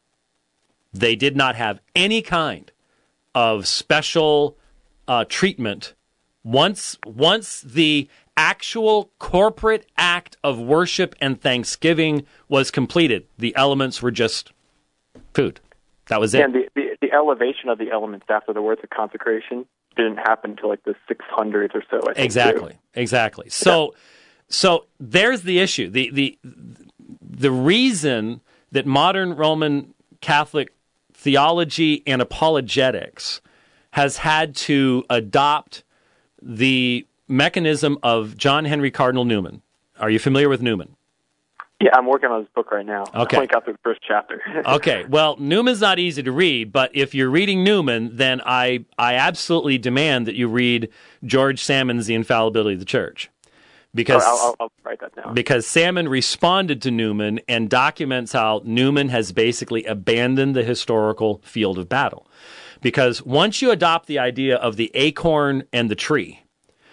they did not have any kind of special uh, treatment. Once, once the actual corporate act of worship and thanksgiving was completed, the elements were just food. That was it. And the, the, the elevation of the elements after the words of consecration didn't happen until like the six hundreds or so, I think. Exactly, too. exactly. So, so there's the issue. The, the, the reason that modern Roman Catholic theology and apologetics has had to adopt the mechanism of John Henry Cardinal Newman. Are you familiar with Newman? Yeah, I'm working on his book right now. Okay. I only got through the first chapter. Okay, well, Newman's not easy to read, but if you're reading Newman, then I, I absolutely demand that you read George Salmon's The Infallibility of the Church. Because, oh, I'll, I'll write that down. Because Salmon responded to Newman and documents how Newman has basically abandoned the historical field of battle. Because once you adopt the idea of the acorn and the tree,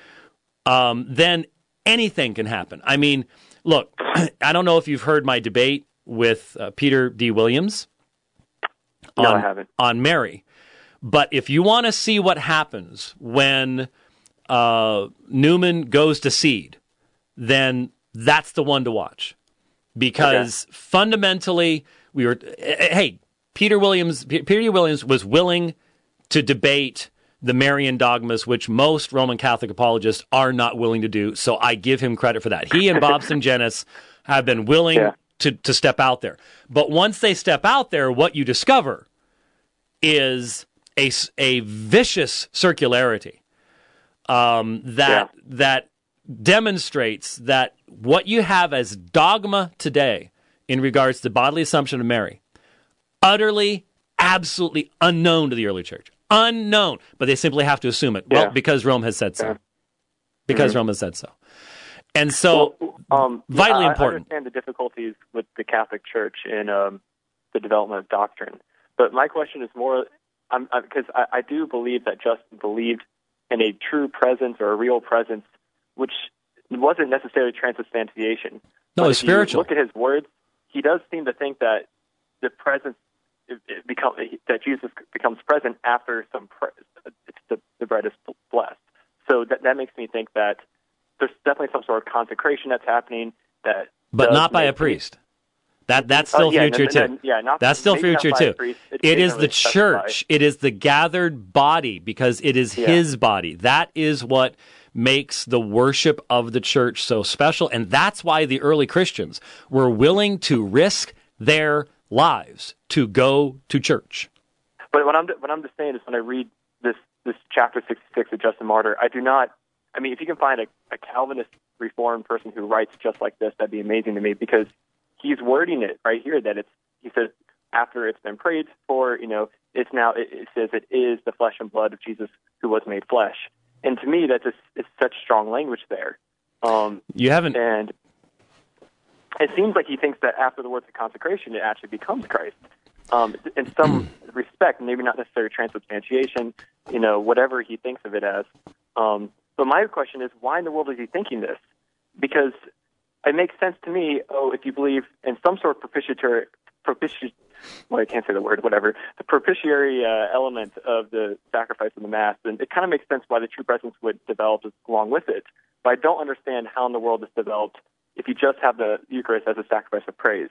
um, then anything can happen. I mean, look, I don't know if you've heard my debate with uh, Peter D. Williams on, no, I haven't. on Mary. But if you want to see what happens when uh, Newman goes to seed, then that's the one to watch. Because okay. fundamentally, we were, hey, Peter Williams, Peter D. Williams was willing to debate the Marian dogmas, which most Roman Catholic apologists are not willing to do. So I give him credit for that. He and Bob Sungenis have been willing yeah. to, to step out there. But once they step out there, what you discover is a, a vicious circularity um, that yeah. that demonstrates that what you have as dogma today in regards to the bodily assumption of Mary, utterly, absolutely unknown to the early church. Unknown, but they simply have to assume it. Yeah. Well, because Rome has said so. Yeah. Because mm-hmm. Rome has said so. And so, well, um, vitally yeah, I, important. I understand the difficulties with the Catholic Church in um, the development of doctrine. But my question is more, because I, I do believe that Justin believed in a true presence or a real presence, which wasn't necessarily transubstantiation. No, but it's spiritual. Look at his words. He does seem to think that the presence, it, it become, that Jesus becomes present after some pre- it's the, the bread is blessed. So that that makes me think that there's definitely some sort of consecration that's happening. That, but not by a priest. That that's still uh, yeah, future no, no, too. No, yeah, not, that's still future too. Priest, it, it is the church. Specify. It is the gathered body because it is yeah. his body. That is what makes the worship of the church so special, and that's why the early Christians were willing to risk their lives to go to church. But what I'm what I'm just saying is when I read this this chapter sixty-six of Justin Martyr, I do not. I mean, if you can find a, a Calvinist Reformed person who writes just like this, that'd be amazing to me because he's wording it right here that it's, he says, after it's been prayed for, you know, it's now, it, it says it is the flesh and blood of Jesus who was made flesh. And to me, that's just, it's such strong language there. Um, you haven't. And it seems like he thinks that after the words of consecration, it actually becomes Christ. Um, in some respect, maybe not necessarily transubstantiation, you know, whatever he thinks of it as. Um, but my question is, why in the world is he thinking this? Because it makes sense to me, oh, if you believe in some sort of propitiatory, propiti- well, I can't say the word, whatever, the propitiatory uh, element of the sacrifice of the Mass, then it kind of makes sense why the true presence would develop along with it. But I don't understand how in the world it's developed if you just have the Eucharist as a sacrifice of praise.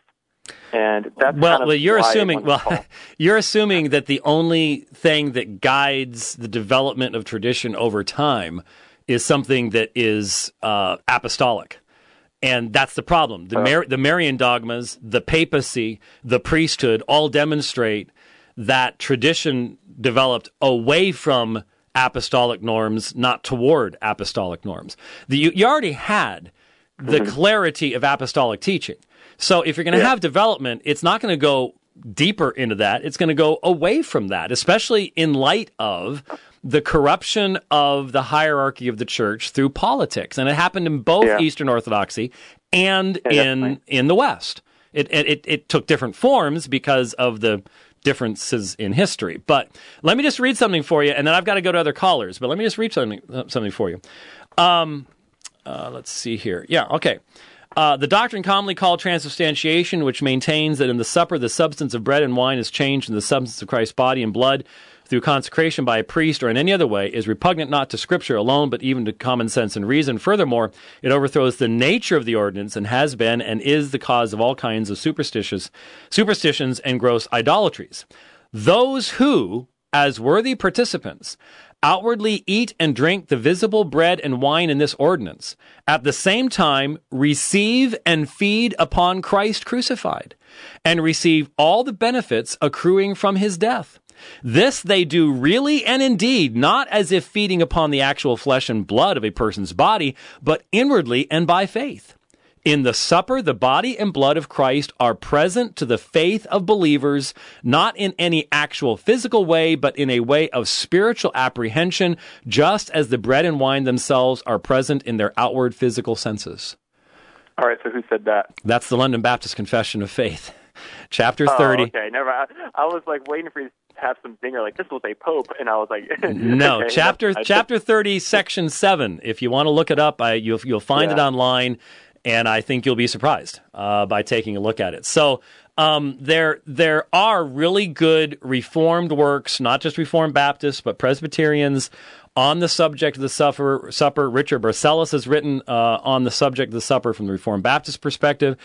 And that's well, kind of well, you're why assuming well, you're assuming that the only thing that guides the development of tradition over time is something that is uh, apostolic. And that's the problem. The, Mar- the Marian dogmas, the papacy, the priesthood all demonstrate that tradition developed away from apostolic norms, not toward apostolic norms. The, you, you already had the mm-hmm. clarity of apostolic teaching. So if you're going to yeah. have development, it's not going to go deeper into that. It's going to go away from that, especially in light of the corruption of the hierarchy of the church through politics. And it happened in both yeah. Eastern Orthodoxy and yeah, in definitely. in the West. It, it it took different forms because of the differences in history. But let me just read something for you, and then I've got to go to other callers. But let me just read something, something for you. Um, uh, let's see here. Yeah, okay. Uh, the doctrine commonly called transubstantiation, which maintains that in the supper the substance of bread and wine is changed into the substance of Christ's body and blood through consecration by a priest or in any other way, is repugnant not to Scripture alone, but even to common sense and reason. Furthermore, it overthrows the nature of the ordinance and has been and is the cause of all kinds of superstitious superstitions and gross idolatries. Those who, as worthy participants, outwardly eat and drink the visible bread and wine in this ordinance, at the same time receive and feed upon Christ crucified, and receive all the benefits accruing from his death. This they do really and indeed, not as if feeding upon the actual flesh and blood of a person's body, but inwardly and by faith. In the supper, the body and blood of Christ are present to the faith of believers, not in any actual physical way, but in a way of spiritual apprehension, just as the bread and wine themselves are present in their outward physical senses. All right, so who said that? That's the London Baptist Confession of Faith, chapter thirty. Oh, okay, never. I, I was like waiting for you to have some zinger, like this was a pope, and I was like, no, okay, chapter I, chapter thirty, section seven. If you want to look it up, I, you'll you'll find yeah. it online. And I think you'll be surprised uh, by taking a look at it. So um, there there are really good Reformed works, not just Reformed Baptists, but Presbyterians, on the subject of the supper. supper. Richard Barcellos has written uh, on the subject of the supper from the Reformed Baptist perspective.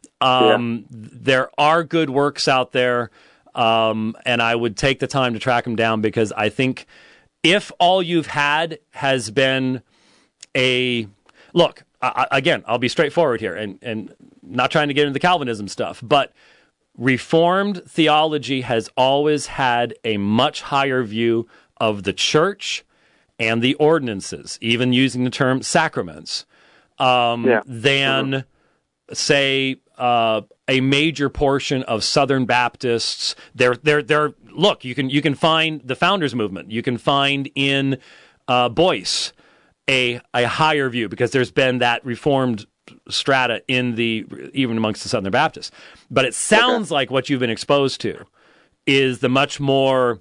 Um, yeah. There are good works out there, um, and I would take the time to track them down because I think if all you've had has been a... Look, I, again, I'll be straightforward here and, and not trying to get into the Calvinism stuff, but Reformed theology has always had a much higher view of the church and the ordinances, even using the term sacraments, um, yeah. than, mm-hmm. say, uh, a major portion of Southern Baptists. They're, they're, they're, look, you can, you can find the Founders Movement. You can find in uh, Boyce a, a higher view, because there's been that Reformed strata in the, even amongst the Southern Baptists. But it sounds okay. like what you've been exposed to is the much more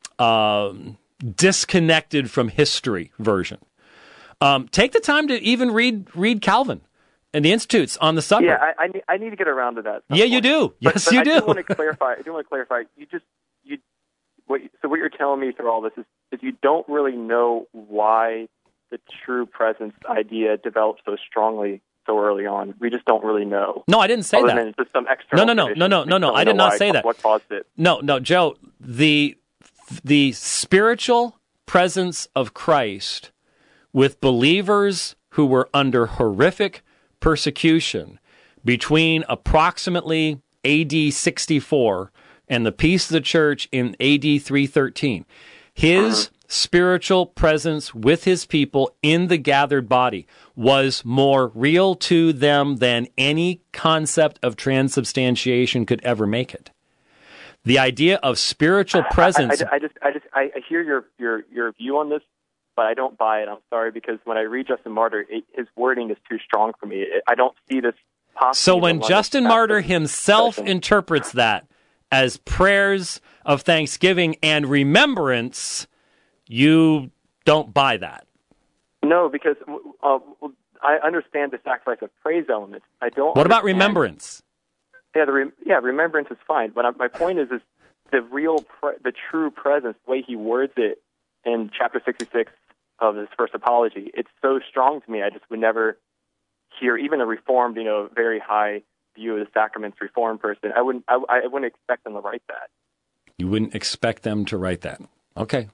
um, disconnected from history version. Um, take the time to even read read Calvin and the Institutes on the subject. Yeah, I, I, need, I need to get around to that. Yeah, you do. But, yes, but you I do. I do want to clarify. I do want to clarify. You just you. What, so what you're telling me through all this is, is you don't really know why the true presence idea developed so strongly so early on. We just don't really know. No, I didn't say Other that. Than just some external no, no, no, no, no, no, no. I did not say that. What caused it? No, no, Joe. The the spiritual presence of Christ with believers who were under horrific persecution between approximately A D sixty-four and the peace of the church in A D three thirteen. His spiritual presence with his people in the gathered body was more real to them than any concept of transubstantiation could ever make it. The idea of spiritual presence. I, I, I just, I just, I hear your, your, your view on this, but I don't buy it. I'm sorry, because when I read Justin Martyr, it, his wording is too strong for me. It, I don't see this possible. So when Justin Martyr himself discussion. interprets that as prayers of thanksgiving and remembrance, you don't buy that. No, because uh, I understand the sacrifice of praise element. I don't. What about understand. remembrance? Yeah, the re- yeah, remembrance is fine. But I, my point is, is the real, pre- the true presence, the way he words it in chapter sixty-six of his first apology. It's so strong to me. I just would never hear even a reformed, you know, very high view of the sacraments reformed person. I wouldn't. I, I wouldn't expect them to write that. You wouldn't expect them to write that. Okay.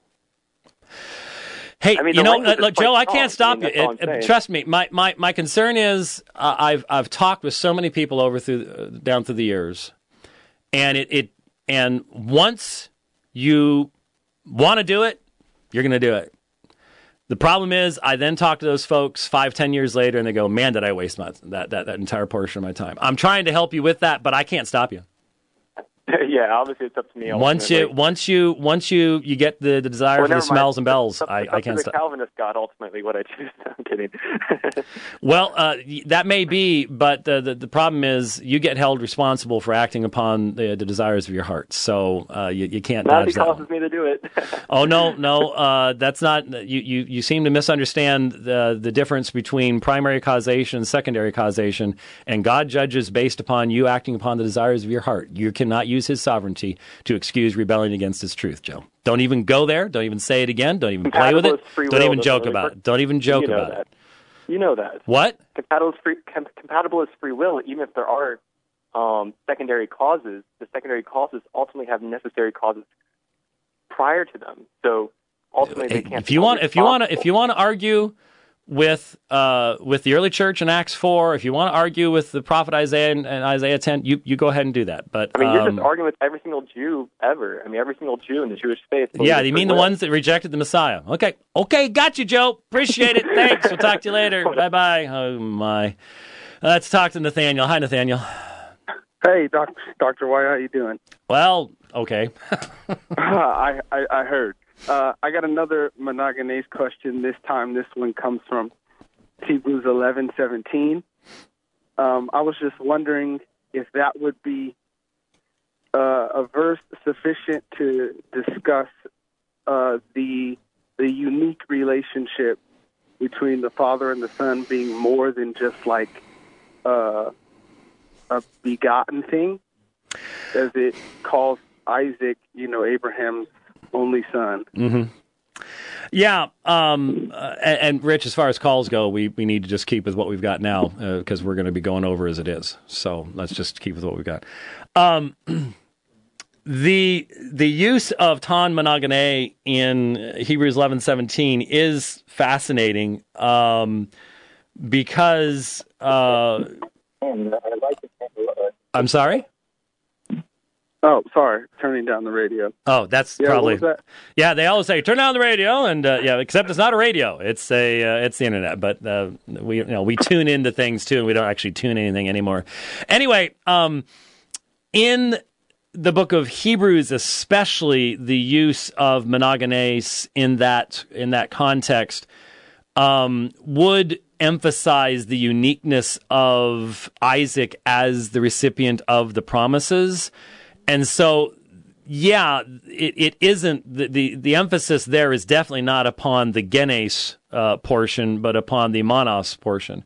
Hey, I mean, you know, uh, look, Joe, strong. I can't stop I mean, you. It, it, trust me. My, my, my concern is uh, I've I've talked with so many people over through uh, down through the years, and it, it and once you want to do it, you're going to do it. The problem is, I then talk to those folks five, ten years later, and they go, "Man, did I waste my, that that that entire portion of my time?" I'm trying to help you with that, but I can't stop you. Yeah, obviously it's up to me. Ultimately. Once you, once you, once you, you get the, the desire well, for the smells and bells, up, I, up I can't to stop. The Calvinist God, ultimately, what I choose. I'm kidding. Well, uh, that may be, but the, the the problem is you get held responsible for acting upon the, the desires of your heart. So uh, you you can't not dodge that. Not causes me to do it. Oh no, no, uh, that's not. You, you you seem to misunderstand the the difference between primary causation and secondary causation. And God judges based upon you acting upon the desires of your heart. You cannot use His sovereignty to excuse rebellion against His truth, Joe. Don't even go there. Don't even say it again. Don't even play with it. Don't even joke about it. Don't even joke about it. You know that. What? Compatible is free, com- compatible is free will, even if there are um, secondary causes. The secondary causes ultimately have necessary causes prior to them. So ultimately, they can't. If you want, if you want to, if you want to argue with uh, with the early church in Acts four, if you want to argue with the prophet Isaiah and, and Isaiah ten, you, you go ahead and do that. But I mean, you're um, just arguing with every single Jew ever. I mean, every single Jew in the Jewish faith. Yeah, you mean the ones that rejected the Messiah? Okay, okay, got you, Joe. Appreciate it. Thanks. We'll talk to you later. Bye bye. Oh my. Let's talk to Nathaniel. Hi, Nathaniel. Hey, Doctor Doctor White, how you doing? Well, okay. I, I I heard. Uh, I got another monogamous question. This time, this one comes from Hebrews eleven seventeen. Um, I was just wondering if that would be uh, a verse sufficient to discuss uh, the the unique relationship between the Father and the Son being more than just like uh, a begotten thing, as it calls Isaac, you know, Abraham's only son. Mm-hmm. Yeah, um, uh, and, and Rich, as far as calls go, we, we need to just keep with what we've got now because uh, we're going to be going over as it is. So let's just keep with what we've got. Um, the the use of ton monogene in Hebrews eleven seventeen is fascinating um, because uh, I'm sorry. Oh, sorry, turning down the radio. Oh, that's yeah, probably. What was that? Yeah, they always say turn down the radio, and uh, yeah, except it's not a radio; it's a uh, it's the internet. But uh, we you know we tune into things too, and we don't actually tune anything anymore. Anyway, um, in the book of Hebrews, especially the use of monogenes in that in that context um, would emphasize the uniqueness of Isaac as the recipient of the promises. And so, yeah, it, it isn't, the, the, the emphasis there is definitely not upon the genes uh, portion, but upon the monos portion.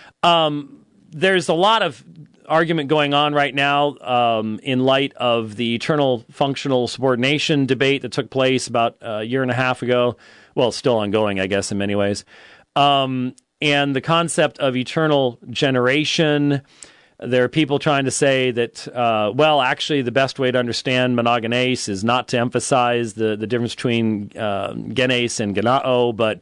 Um, there's a lot of argument going on right now um, in light of the eternal functional subordination debate that took place about a year and a half ago. Well, it's still ongoing, I guess, in many ways. Um, and the concept of eternal generation. There are people trying to say that, uh, well, actually, the best way to understand monogenes is not to emphasize the, the difference between uh, genes and genao, but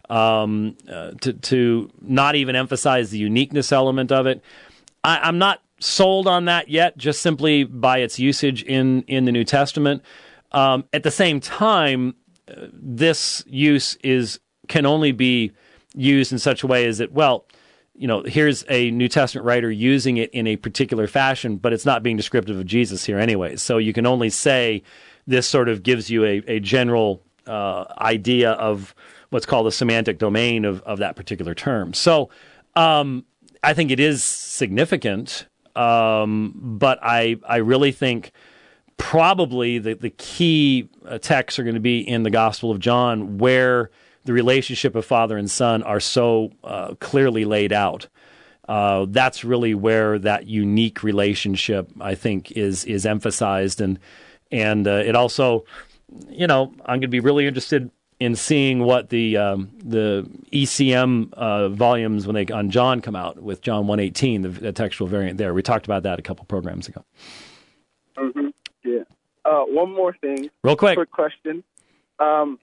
um, uh, to, to not even emphasize the uniqueness element of it. I, I'm not sold on that yet, just simply by its usage in, in the New Testament. Um, at the same time, uh, this use is can only be used in such a way as that, well, you know, here's a New Testament writer using it in a particular fashion, but it's not being descriptive of Jesus here anyway. So you can only say this sort of gives you a, a general uh, idea of what's called the semantic domain of, of that particular term. So um, I think it is significant, um, but I I really think probably the, the key uh, texts are going to be in the Gospel of John, where the relationship of father and son are so uh, clearly laid out. Uh, that's really where that unique relationship, I think, is is emphasized, and and uh, it also, you know, I'm going to be really interested in seeing what the um, the E C M uh, volumes when they on John come out with John one eighteen, the, the textual variant there. We talked about that a couple programs ago. Mm-hmm. Yeah. Uh, one more thing. Real quick. Quick question. Um,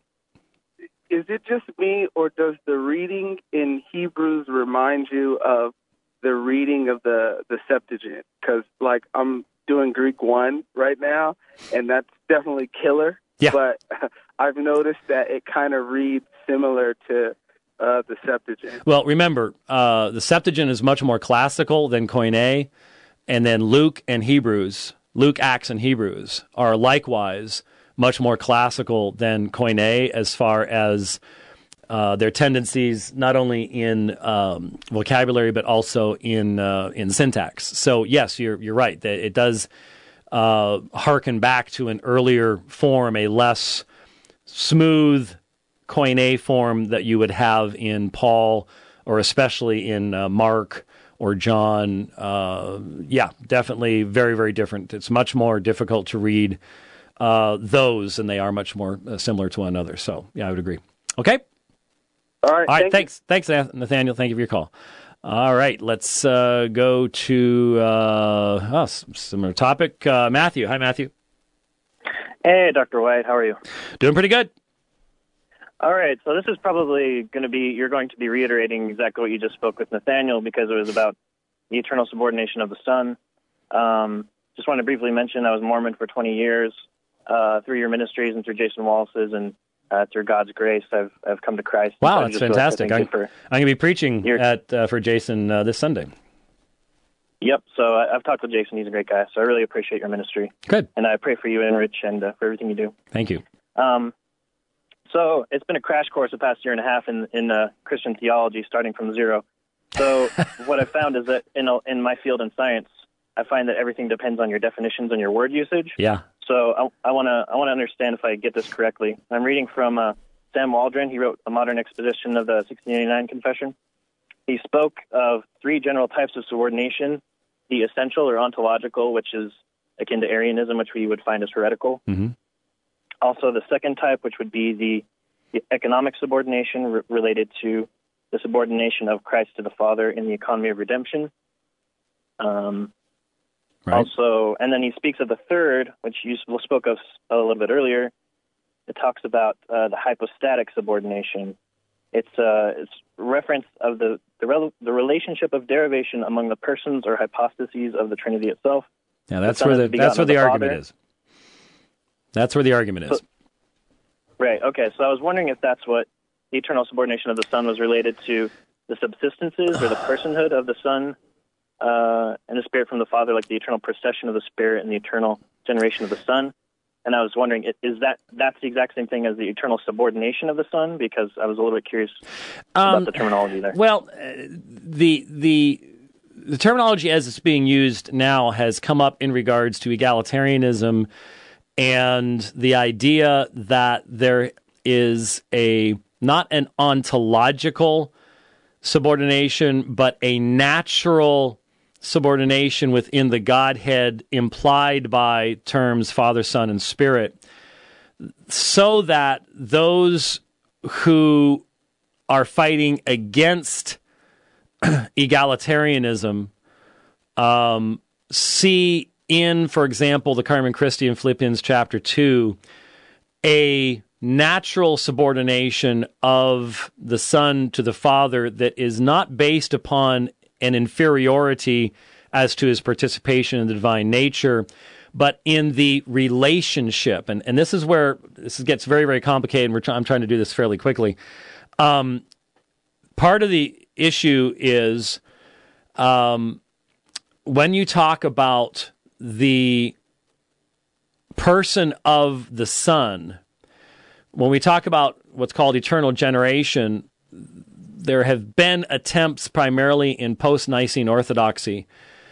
Is it just me, or does the reading in Hebrews remind you of the reading of the, the Septuagint? Because, like, I'm doing Greek one right now, and that's definitely killer. Yeah. But I've noticed that it kind of reads similar to uh, the Septuagint. Well, remember, uh, the Septuagint is much more classical than Koine, and then Luke and Hebrews, Luke, Acts, and Hebrews are likewise much more classical than Koine as far as uh, their tendencies, not only in um, vocabulary but also in uh, in syntax. So yes, you're you're right that it does uh, harken back to an earlier form, a less smooth Koine form that you would have in Paul, or especially in uh, Mark or John. Uh, yeah, definitely very very different. It's much more difficult to read Uh, those, and they are much more uh, similar to one another. So, yeah, I would agree. Okay? All right. All right, thank thanks. You. Thanks, Nathaniel. Thank you for your call. All right, let's uh, go to uh, oh, similar topic. Uh, Matthew. Hi, Matthew. Hey, Doctor White. How are you? Doing pretty good. All right, so this is probably going to be, you're going to be reiterating exactly what you just spoke with Nathaniel, because it was about the eternal subordination of the Son. Um, just want to briefly mention I was Mormon for twenty years. Uh, through your ministries and through Jason Wallace's and uh, through God's grace, I've I've come to Christ. Wow, so that's fantastic. I'm, for, I'm going to be preaching your, at uh, for Jason uh, this Sunday. Yep, so I, I've talked with Jason. He's a great guy, so I really appreciate your ministry. Good. And I pray for you and Rich and uh, for everything you do. Thank you. Um, so it's been a crash course the past year and a half in, in uh, Christian theology, starting from zero. So what I found is that in, a, in my field in science, I find that everything depends on your definitions and your word usage. Yeah. So I want to I want to understand if I get this correctly. I'm reading from uh, Sam Waldron. He wrote a modern exposition of the sixteen eighty-nine Confession. He spoke of three general types of subordination: the essential or ontological, which is akin to Arianism, which we would find as heretical. Mm-hmm. Also, the second type, which would be the, the economic subordination re- related to the subordination of Christ to the Father in the economy of redemption. Um. Right. Also, and then he speaks of the third, which you spoke of a little bit earlier. It talks about uh, the hypostatic subordination. It's uh, it's reference of the the, rel- the relationship of derivation among the persons or hypostases of the Trinity itself. Yeah, that's the where Son the is that's where begotten the of the argument Father? is. That's where the argument is. So- Right, okay. So I was wondering if that's what the eternal subordination of the Son was related to the subsistences or the personhood of the Son uh, and the Spirit from the Father, like the eternal procession of the Spirit and the eternal generation of the Son. And I was wondering, is that that's the exact same thing as the eternal subordination of the Son? Because I was a little bit curious Um, about the terminology there. Well, uh, the the the terminology as it's being used now has come up in regards to egalitarianism and the idea that there is a not an ontological subordination, but a natural subordination within the Godhead implied by terms Father, Son, and Spirit, so that those who are fighting against egalitarianism um, see in, for example, the Carmen Christi in Philippians chapter two, a natural subordination of the Son to the Father that is not based upon an inferiority as to his participation in the divine nature, but in the relationship. And, and this is where this gets very, very complicated, and we're try- I'm trying to do this fairly quickly. Um, part of the issue is um, when you talk about the person of the Son, when we talk about what's called eternal generation, there have been attempts primarily in post-Nicene Orthodoxy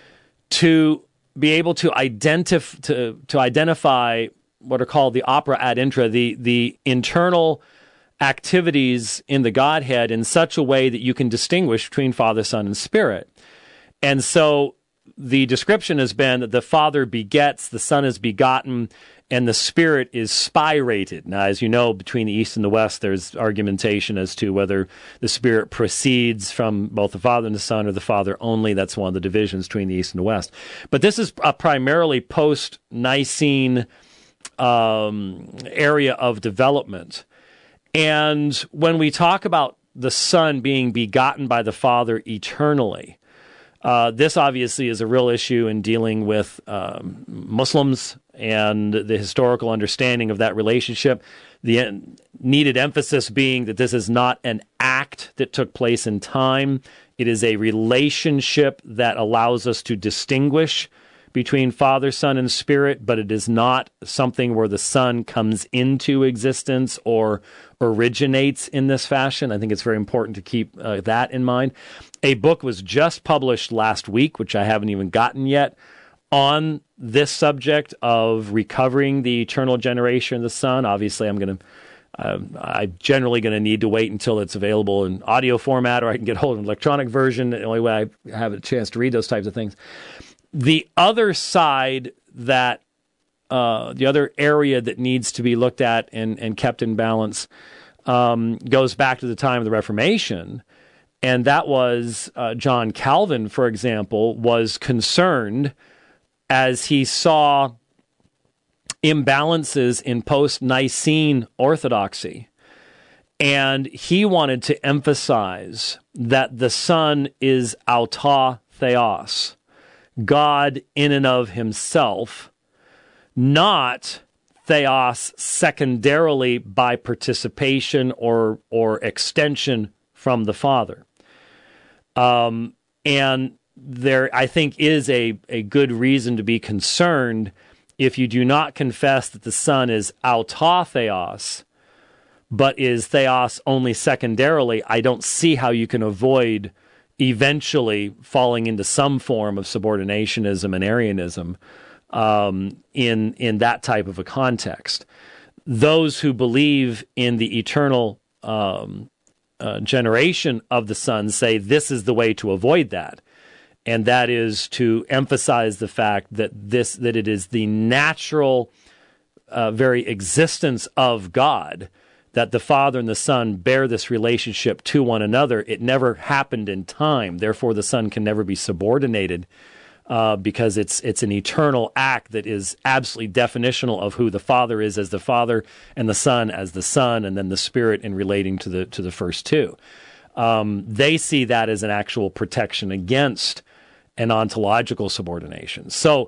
to be able to identify to, to identify what are called the opera ad intra, the the internal activities in the Godhead in such a way that you can distinguish between Father, Son, and Spirit. And so the description has been that the Father begets, the Son is begotten, and the Spirit is spirated. Now, as you know, between the East and the West, there's argumentation as to whether the Spirit proceeds from both the Father and the Son or the Father only. That's one of the divisions between the East and the West. But this is a primarily post-Nicene um, area of development. And when we talk about the Son being begotten by the Father eternally, Uh, this obviously is a real issue in dealing with um, Muslims and the historical understanding of that relationship. The en- needed emphasis being that this is not an act that took place in time. It is a relationship that allows us to distinguish between Father, Son, and Spirit, but it is not something where the Son comes into existence or originates in this fashion. I think it's very important to keep uh, that in mind. A book was just published last week, which I haven't even gotten yet, on this subject of recovering the eternal generation of the Son. Obviously, I'm going to Uh, I'm generally going to need to wait until it's available in audio format, or I can get hold of an electronic version. The only way I have a chance to read those types of things. The other side that, uh, the other area that needs to be looked at and, and kept in balance um, goes back to the time of the Reformation. And that was uh, John Calvin, for example, was concerned as he saw imbalances in post-Nicene orthodoxy. And he wanted to emphasize that the Son is auta theos, God in and of himself, not theos secondarily by participation or or extension from the Father. Um, and there, I think, is a, a good reason to be concerned if you do not confess that the Son is auta theos, but is theos only secondarily. I don't see how you can avoid eventually falling into some form of subordinationism and Arianism um, in in that type of a context. Those who believe in the eternal um, uh, generation of the Son say this is the way to avoid that, and that is to emphasize the fact that this that it is the natural, uh, very existence of God, that the Father and the Son bear this relationship to one another. It never happened in time. Therefore, the Son can never be subordinated uh, because it's it's an eternal act that is absolutely definitional of who the Father is as the Father and the Son as the Son, and then the Spirit in relating to the to the first two. Um, they see that as an actual protection against an ontological subordination. So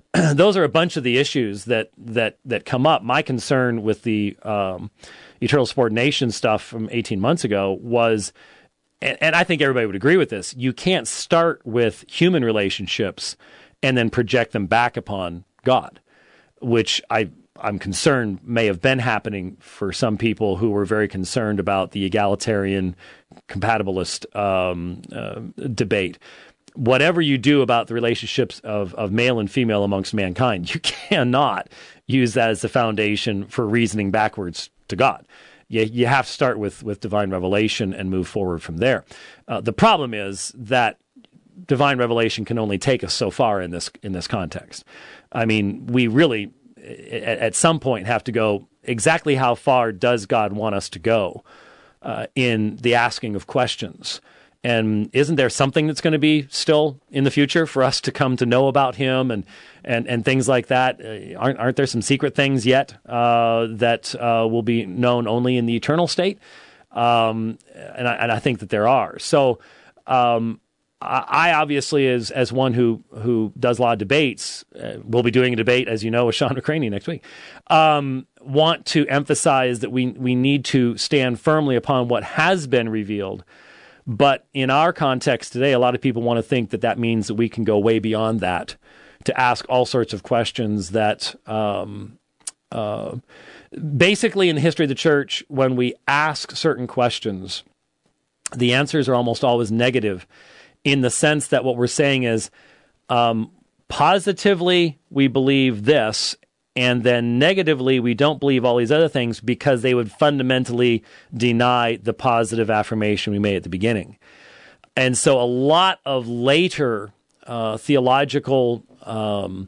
those are a bunch of the issues that that that come up. My concern with the um, eternal subordination stuff from eighteen months ago was, and, and I think everybody would agree with this, you can't start with human relationships and then project them back upon God, which I, I'm concerned may have been happening for some people who were very concerned about the egalitarian compatibilist um, uh, debate. Whatever you do about the relationships of, of male and female amongst mankind, you cannot use that as the foundation for reasoning backwards to God. You, you have to start with, with divine revelation and move forward from there. Uh, the problem is that divine revelation can only take us so far in this in this context. I mean, we really, at, at some point, have to go, exactly how far does God want us to go uh, in the asking of questions? And isn't there something that's going to be still in the future for us to come to know about him and and, and things like that? Uh, aren't aren't there some secret things yet uh, that uh, will be known only in the eternal state? Um, and, I, and I think that there are. So um, I obviously, as as one who who does a lot of debates, uh, we'll be doing a debate, as you know, with Sean McCraney next week, um, want to emphasize that we we need to stand firmly upon what has been revealed. But in our context today, a lot of people want to think that that means that we can go way beyond that to ask all sorts of questions that um, uh, basically in the history of the church, when we ask certain questions, the answers are almost always negative, in the sense that what we're saying is um, positively we believe this, and then negatively we don't believe all these other things because they would fundamentally deny the positive affirmation we made at the beginning. And so a lot of later uh, theological um,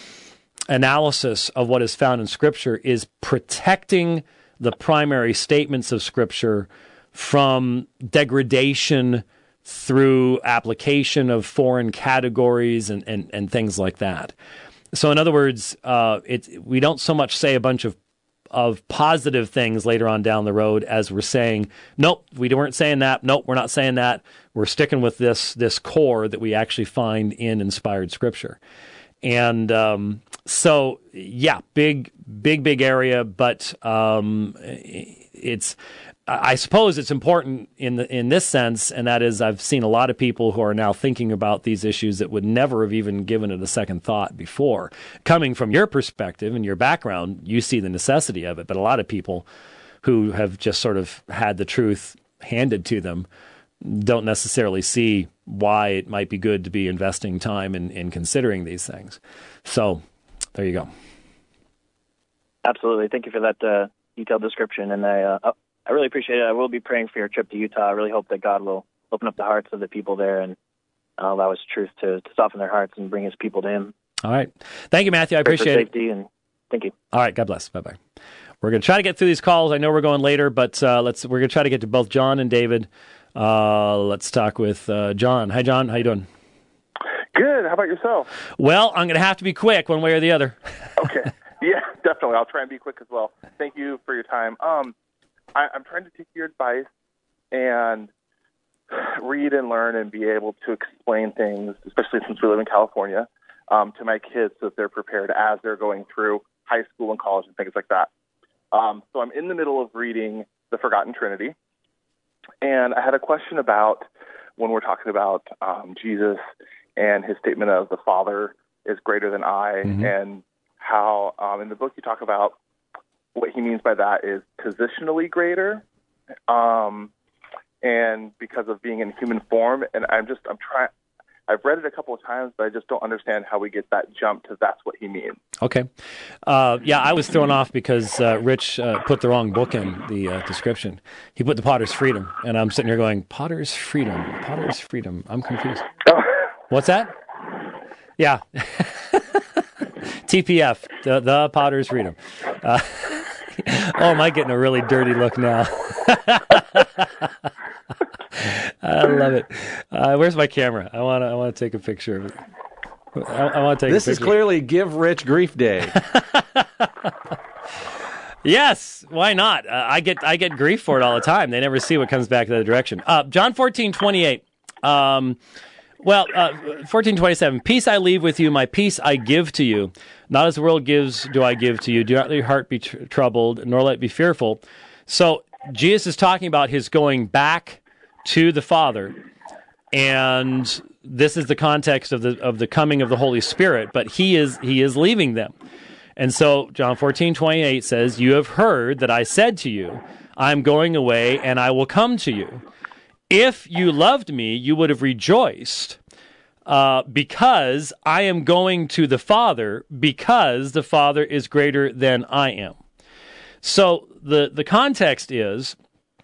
analysis of what is found in Scripture is protecting the primary statements of Scripture from degradation through application of foreign categories and, and, and things like that. So in other words, uh, it, we don't so much say a bunch of of positive things later on down the road as we're saying, nope, we weren't saying that. Nope, we're not saying that. We're sticking with this this core that we actually find in inspired Scripture. And um, so, yeah, big, big, big area, but um, it's... I suppose it's important in the, in this sense, and that is I've seen a lot of people who are now thinking about these issues that would never have even given it a second thought before. Coming from your perspective and your background, you see the necessity of it, but a lot of people who have just sort of had the truth handed to them don't necessarily see why it might be good to be investing time in, in considering these things. So there you go. Absolutely. Thank you for that uh, detailed description, and I uh, I really appreciate it. I will be praying for your trip to Utah. I really hope that God will open up the hearts of the people there and uh, allow His truth to, to soften their hearts and bring His people to Him. All right. Thank you, Matthew. I Pray appreciate for it. Safety, and thank you. All right. God bless. Bye-bye. We're going to try to get through these calls. I know we're going later, but uh, let's we're going to try to get to both John and David. Uh, let's talk with uh, John. Hi, John. How you doing? Good. How about yourself? Well, I'm going to have to be quick one way or the other. Okay. Yeah, definitely. I'll try and be quick as well. Thank you for your time. Um, I, I'm trying to take your advice and read and learn and be able to explain things, especially since we live in California, um, to my kids so that they're prepared as they're going through high school and college and things like that. Um, so I'm in the middle of reading The Forgotten Trinity, and I had a question about when we're talking about um, Jesus and his statement of the Father is greater than I, mm-hmm. and how um, in the book you talk about what he means by that is positionally greater, um, and because of being in human form. And I'm just, I'm trying, I've read it a couple of times, but I just don't understand how we get that jump to that's what he means. Okay. Uh, yeah, I was thrown off because uh, Rich uh, put the wrong book in the uh, description. He put the Potter's Freedom, and I'm sitting here going, Potter's Freedom, Potter's Freedom. I'm confused. Oh. What's that? Yeah. T P F, the, the Potter's Freedom. Uh, oh, am I getting a really dirty look now? I love it. Uh, where's my camera? I want to. I want to take a picture of it. I, I want to take. This a is picture. clearly Give Rich Grief Day. Yes, why not? Uh, I get I get grief for it all the time. They never see what comes back the other direction. Uh, John fourteen twenty eight. Um, Well, uh, fourteen twenty-seven, peace I leave with you, my peace I give to you. Not as the world gives do I give to you. Do not let your heart be tr- troubled, nor let it be fearful. So Jesus is talking about his going back to the Father, and this is the context of the of the coming of the Holy Spirit, but he is he is leaving them. And so John fourteen twenty-eight says, you have heard that I said to you, I'm going away and I will come to you. If you loved me, you would have rejoiced uh, because I am going to the Father, because the Father is greater than I am. So the, the context is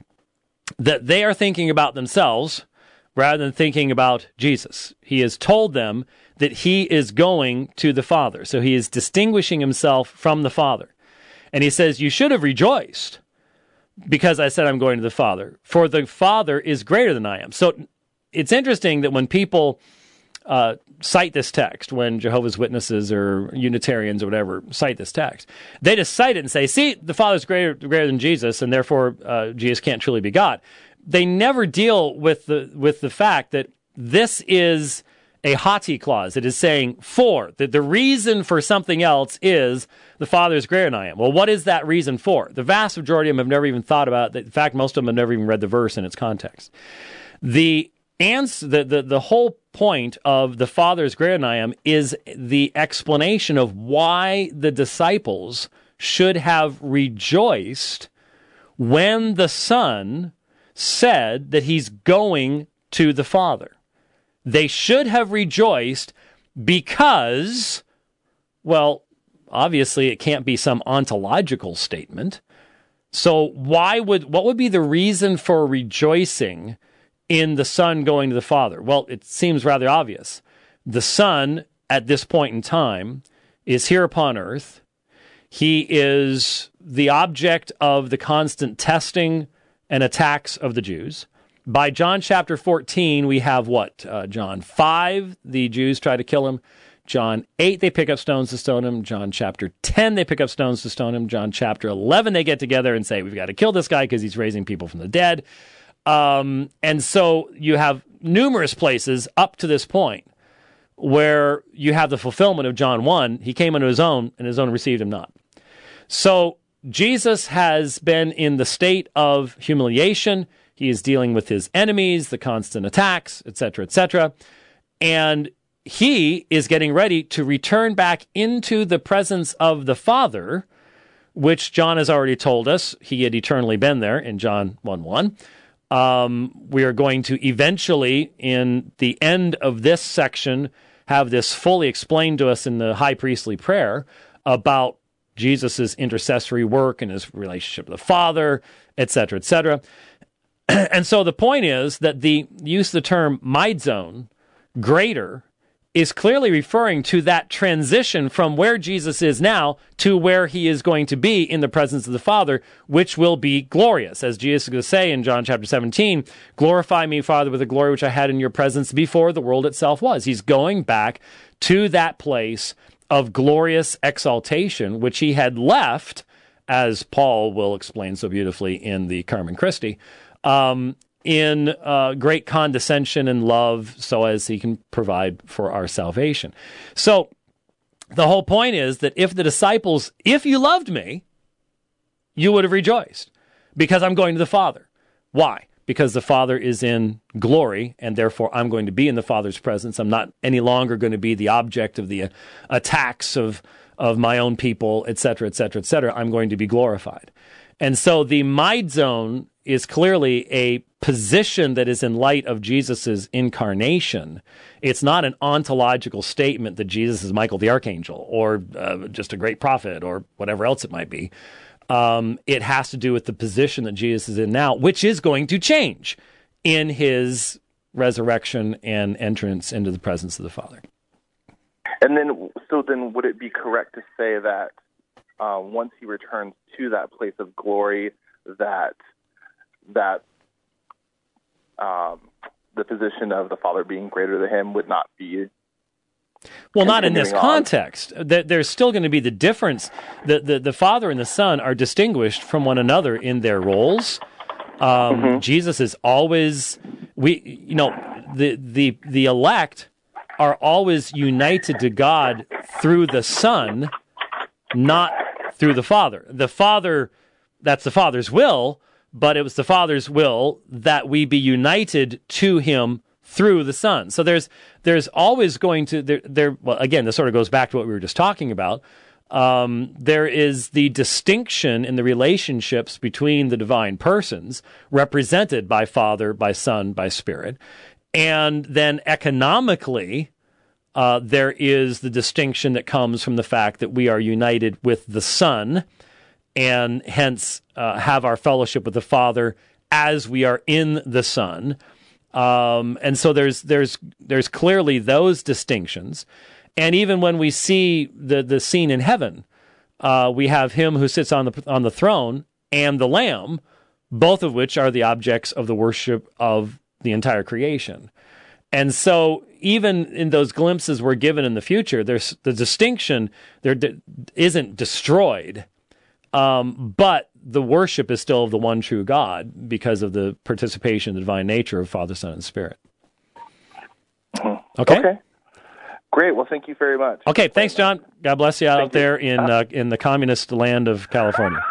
that they are thinking about themselves rather than thinking about Jesus. He has told them that he is going to the Father. So he is distinguishing himself from the Father. And he says, you should have rejoiced because I said I'm going to the Father, for the Father is greater than I am. So it's interesting that when people uh, cite this text, when Jehovah's Witnesses or Unitarians or whatever cite this text, they just cite it and say, see, the Father's greater, greater than Jesus, and therefore uh, Jesus can't truly be God. They never deal with the with the fact that this is a hoti clause. It is saying, for, that the reason for something else is the Father is greater than I am. Well, what is that reason for? The vast majority of them have never even thought about it. In fact, most of them have never even read the verse in its context. The answer, the, the, the whole point of the Father is greater than I am is the explanation of why the disciples should have rejoiced when the Son said that he's going to the Father. They should have rejoiced because, well, obviously it can't be some ontological statement. So why would, what would be the reason for rejoicing in the Son going to the Father? Well, it seems rather obvious. The Son, at this point in time, is here upon earth. He is the object of the constant testing and attacks of the Jews. By John chapter fourteen, we have what? Uh, John five, the Jews try to kill him. John eight, they pick up stones to stone him. John chapter ten, they pick up stones to stone him. John chapter eleven, they get together and say, we've got to kill this guy because he's raising people from the dead. Um, and so you have numerous places up to this point where you have the fulfillment of John one. He came unto his own, and his own received him not. So Jesus has been in the state of humiliation. He is dealing with his enemies, the constant attacks, et cetera, et cetera. And he is getting ready to return back into the presence of the Father, which John has already told us he had eternally been there in John one one. Um, we are going to eventually, in the end of this section, have this fully explained to us in the high priestly prayer about Jesus' intercessory work and his relationship with the Father, et cetera, et cetera. And so the point is that the use of the term maidzon, greater, is clearly referring to that transition from where Jesus is now to where he is going to be in the presence of the Father, which will be glorious. As Jesus is going to say in John chapter seventeen, glorify me, Father, with the glory which I had in your presence before the world itself was. He's going back to that place of glorious exaltation, which he had left, as Paul will explain so beautifully in the Carmen Christi, um, in uh, great condescension and love, so as he can provide for our salvation. So the whole point is that if the disciples, if you loved me, you would have rejoiced, because I'm going to the Father. Why? Because the Father is in glory, and therefore I'm going to be in the Father's presence. I'm not any longer going to be the object of the uh, attacks of, of my own people, et cetera, et cetera, et cetera. I'm going to be glorified. And so the maidzon is clearly a position that is in light of Jesus' incarnation. It's not an ontological statement that Jesus is Michael the Archangel or uh, just a great prophet or whatever else it might be. Um, it has to do with the position that Jesus is in now, which is going to change in his resurrection and entrance into the presence of the Father. And then, so then would it be correct to say that uh, once he returns to that place of glory, that that um, the position of the Father being greater than him would not be? Well, not in this on. context. There's still going to be the difference. The, the, the Father and the Son are distinguished from one another in their roles. Um, mm-hmm. Jesus is always, we, you know, the the the elect are always united to God through the Son, not through the Father. The Father, that's the Father's will, but it was the Father's will that we be united to him through the Son. So there's there's always going to there there well again, this sort of goes back to what we were just talking about. Um, there is the distinction in the relationships between the divine persons represented by Father, by Son, by Spirit. And then economically, uh, there is the distinction that comes from the fact that we are united with the Son and hence uh, have our fellowship with the Father as we are in the Son. Um, and so there's there's there's clearly those distinctions. And even when we see the, the scene in heaven, uh, we have him who sits on the on the throne and the Lamb, both of which are the objects of the worship of the entire creation. And so even in those glimpses we're given in the future, there's the distinction there isn't destroyed, um, but the worship is still of the one true God because of the participation in the divine nature of Father, Son, and Spirit. Okay? Okay. Great. Well, thank you very much. Okay, thanks, John. God bless you out Thank there you. in uh, in the communist land of California.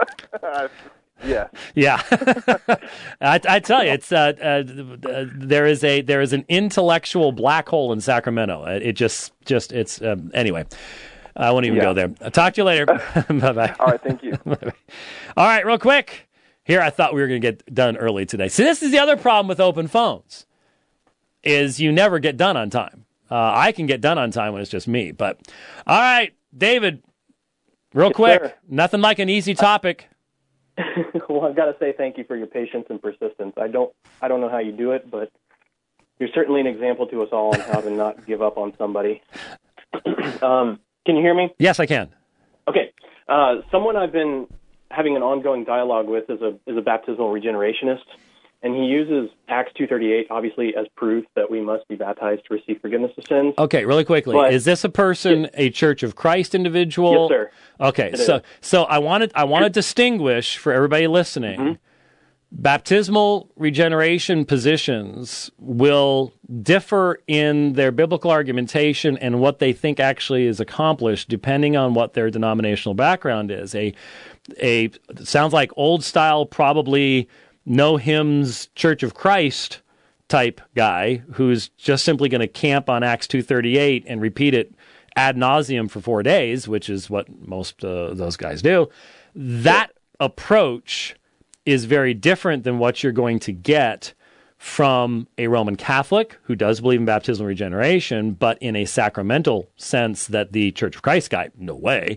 Yeah. Yeah, I, I tell you, it's uh, uh, there is a there is an intellectual black hole in Sacramento. It, it just just it's um, anyway. I won't even Yeah. go there. I'll talk to you later. Bye bye. All right. Thank you. All right, real quick. Here, I thought we were going to get done early today. See, this is the other problem with open phones, is you never get done on time. Uh, I can get done on time when it's just me. But, all right, David, real Yes, quick, sir. nothing like an easy topic. Well, I've got to say thank you for your patience and persistence. I don't, I don't know how you do it, but you're certainly an example to us all on how to not give up on somebody. um, can you hear me? Yes, I can. Okay. Uh, someone I've been having an ongoing dialogue with is a is a baptismal regenerationist, and he uses Acts two thirty-eight obviously as proof that we must be baptized to receive forgiveness of sins. Okay, really quickly, But- is this a person, Yes. a Church of Christ individual? Yes, sir. Okay, It so is. so I wanted I want to distinguish for everybody listening. Mm-hmm. Baptismal regeneration positions will differ in their biblical argumentation and what they think actually is accomplished, depending on what their denominational background is. A a sounds like old style, probably no hymns, Church of Christ type guy who's just simply going to camp on Acts two thirty-eight and repeat it ad nauseum for four days, which is what most uh, those guys do. That approach is very different than what you're going to get from a Roman Catholic who does believe in baptismal regeneration, but in a sacramental sense that the Church of Christ guy, no way,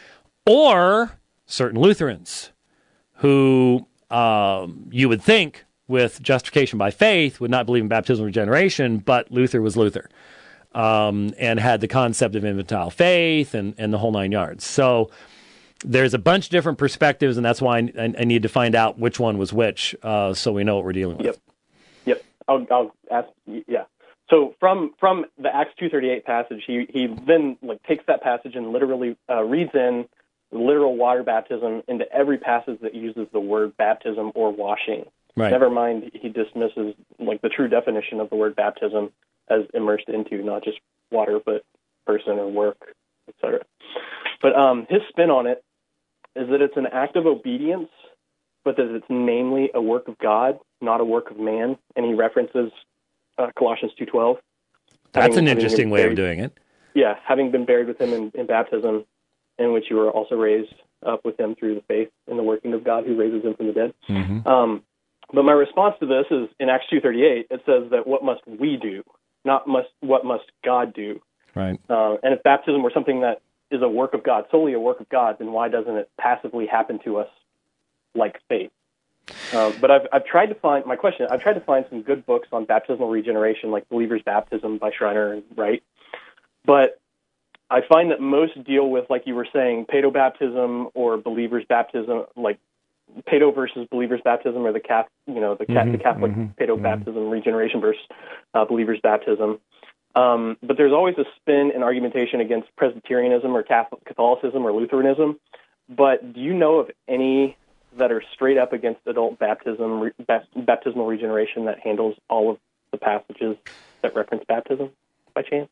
or certain Lutherans who um, you would think with justification by faith would not believe in baptismal regeneration, but Luther was Luther um, and had the concept of infantile faith and, and the whole nine yards. So there's a bunch of different perspectives, and that's why I, I need to find out which one was which uh, so we know what we're dealing with. Yep. Yep. I'll, I'll ask. Yeah. So from from the Acts two thirty-eight passage, he he then like takes that passage and literally uh, reads in literal water baptism into every passage that uses the word baptism or washing. Right. Never mind, he dismisses like the true definition of the word baptism as immersed into not just water, but person or work, et cetera. But um, his spin on it is that it's an act of obedience, but that it's namely a work of God, not a work of man. And he references uh, Colossians two twelve. That's having- an having interesting been way of buried- doing it. Yeah, having been buried with him in, in baptism, in which you were also raised up with him through the faith in the working of God who raises him from the dead. Mm-hmm. Um, but my response to this is in Acts two thirty-eight, it says that what must we do, not must what must God do. Right. Uh, and if baptism were something that is a work of God, solely a work of God, then why doesn't it passively happen to us like faith? Uh, but I've, I've tried to find, my question, I've tried to find some good books on baptismal regeneration, like Believer's Baptism by Schreiner and Wright. But I find that most deal with, like you were saying, paedobaptism or believer's baptism, like paedo versus believer's baptism, or the Catholic, you know, the, Mm-hmm, the Catholic mm-hmm, paedobaptism, mm-hmm. regeneration versus uh, believer's baptism. Um, but there's always a spin and argumentation against Presbyterianism or Catholic, Catholicism or Lutheranism. But do you know of any that are straight up against adult baptism, re, baptismal regeneration that handles all of the passages that reference baptism by chance?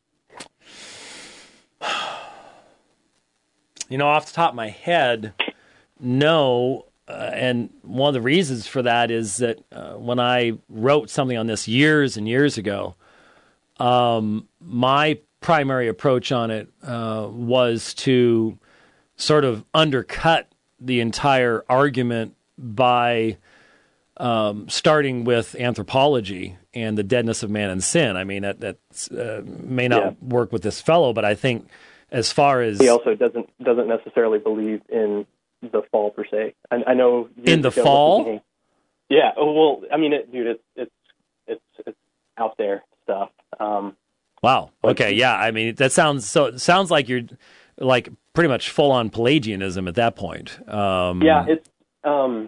You know, off the top of my head, no. Uh, and one of the reasons for that is that uh, when I wrote something on this years and years ago, um, my primary approach on it uh, was to sort of undercut the entire argument by um, starting with anthropology and the deadness of man and sin. I mean, that, that uh, may not yeah. work with this fellow, but I think as far as... He also doesn't doesn't necessarily believe in the fall per se. I, I know... In the fall? Thinking, yeah, well, I mean, it, dude, it's, it's, it's, it's out there stuff. Um, wow. Okay, yeah, I mean, that sounds so. It sounds like you're like pretty much full-on Pelagianism at that point. Um, yeah, it's... Um,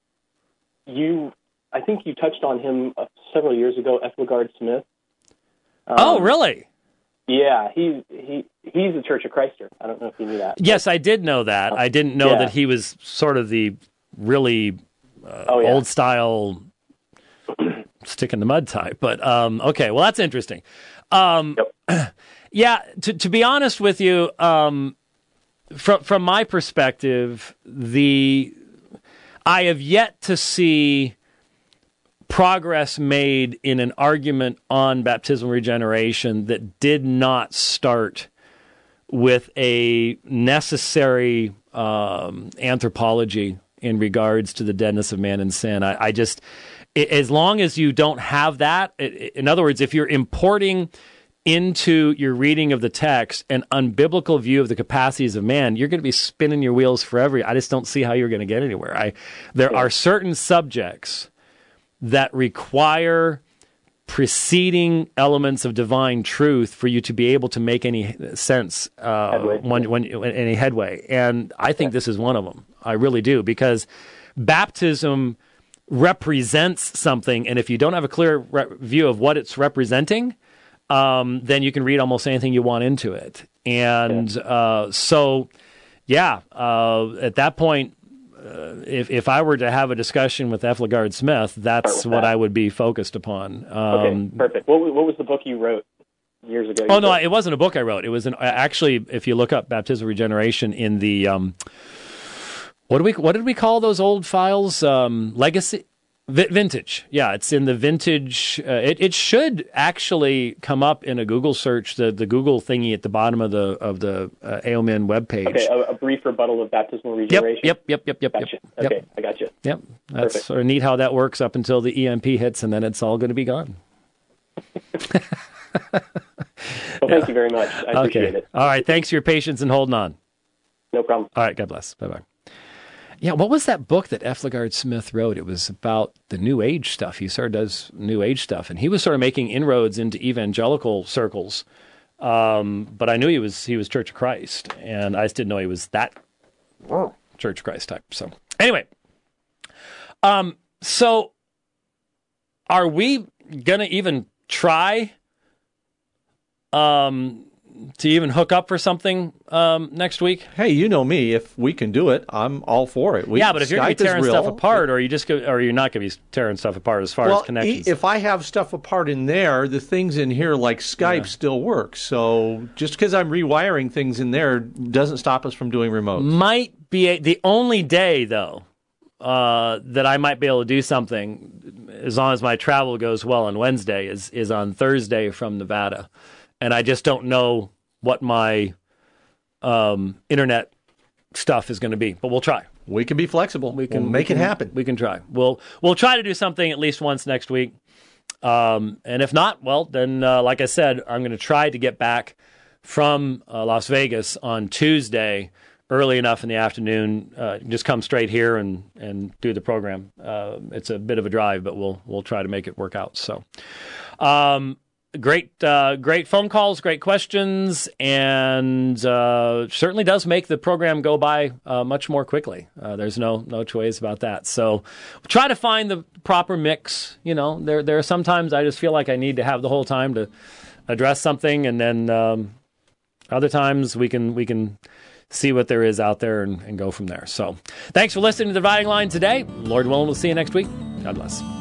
you... I think you touched on him uh, several years ago, Ethelgard Smith. Um, oh, really? Yeah, he he he's a Church of Christer. I don't know if you knew that. Yes, I did know that. I didn't know yeah. that he was sort of the really uh, oh, yeah. old style stick in the mud type. But um, okay, well, that's interesting. Um, yep. Yeah, to to be honest with you, um, from from my perspective, the I have yet to see progress made in an argument on baptismal regeneration that did not start with a necessary um, anthropology in regards to the deadness of man and sin. I, I just, it, as long as you don't have that, it, in other words, if you're importing into your reading of the text an unbiblical view of the capacities of man, you're going to be spinning your wheels forever. I just don't see how you're going to get anywhere. I, there are certain subjects that require preceding elements of divine truth for you to be able to make any sense, uh, when, when, any headway. And I think this is one of them. I really do, because baptism represents something, and if you don't have a clear re- view of what it's representing, um, then you can read almost anything you want into it. And yeah. uh, so, yeah, uh, at that point, Uh, if if I were to have a discussion with Ethelgard Smith, that's what that. I would be focused upon. Um, okay, perfect. What what was the book you wrote years ago? Oh no, it wasn't a book I wrote. It was an actually, if you look up baptismal regeneration in the um, what do we what did we call those old files? Um, legacy. Vintage, yeah, it's in the vintage. Uh, it it should actually come up in a Google search, the, the Google thingy at the bottom of the of the uh, A O M N webpage. Okay, a, a brief rebuttal of baptismal regeneration. Yep, yep, yep, yep, gotcha. yep. Okay, yep. I got you. Yep, that's Perfect. sort of neat how that works up until the E M P hits, and then it's all going to be gone. Well, thank yeah. you very much. I appreciate okay. it. All right, thanks for your patience and holding on. No problem. All right, God bless. Bye bye. Yeah, what was that book that Ethelgard Smith wrote? It was about the New Age stuff. He sort of does New Age stuff, and he was sort of making inroads into evangelical circles. Um, but I knew he was he was Church of Christ, and I just didn't know he was that Church of Christ type. So anyway, um, so are we gonna even try um? to even hook up for something um, next week? Hey, you know me. If we can do it, I'm all for it. We, yeah, but if you're going to be tearing real. stuff apart, or you just go, or you're not going to be tearing stuff apart as far well, as connections. If I have stuff apart in there, the things in here like Skype yeah. still work. So just because I'm rewiring things in there doesn't stop us from doing remotes. Might be a, the only day though uh, that I might be able to do something, as long as my travel goes well on Wednesday, is is on Thursday from Nevada. And I just don't know what my um, internet stuff is going to be, but we'll try. We can be flexible. We can we'll make we can, it happen. We can try. We'll we'll try to do something at least once next week. Um, and if not, well, then uh, like I said, I'm going to try to get back from uh, Las Vegas on Tuesday early enough in the afternoon. Uh, just come straight here and, and do the program. Uh, it's a bit of a drive, but we'll we'll try to make it work out. So. Um, Great, uh, great phone calls, great questions, and uh, certainly does make the program go by uh, much more quickly. Uh, there's no no two ways about that. So, try to find the proper mix. You know, there there are sometimes I just feel like I need to have the whole time to address something, and then um, other times we can we can see what there is out there and, and go from there. So, thanks for listening to the Dividing Line today. Lord willing, we'll see you next week. God bless.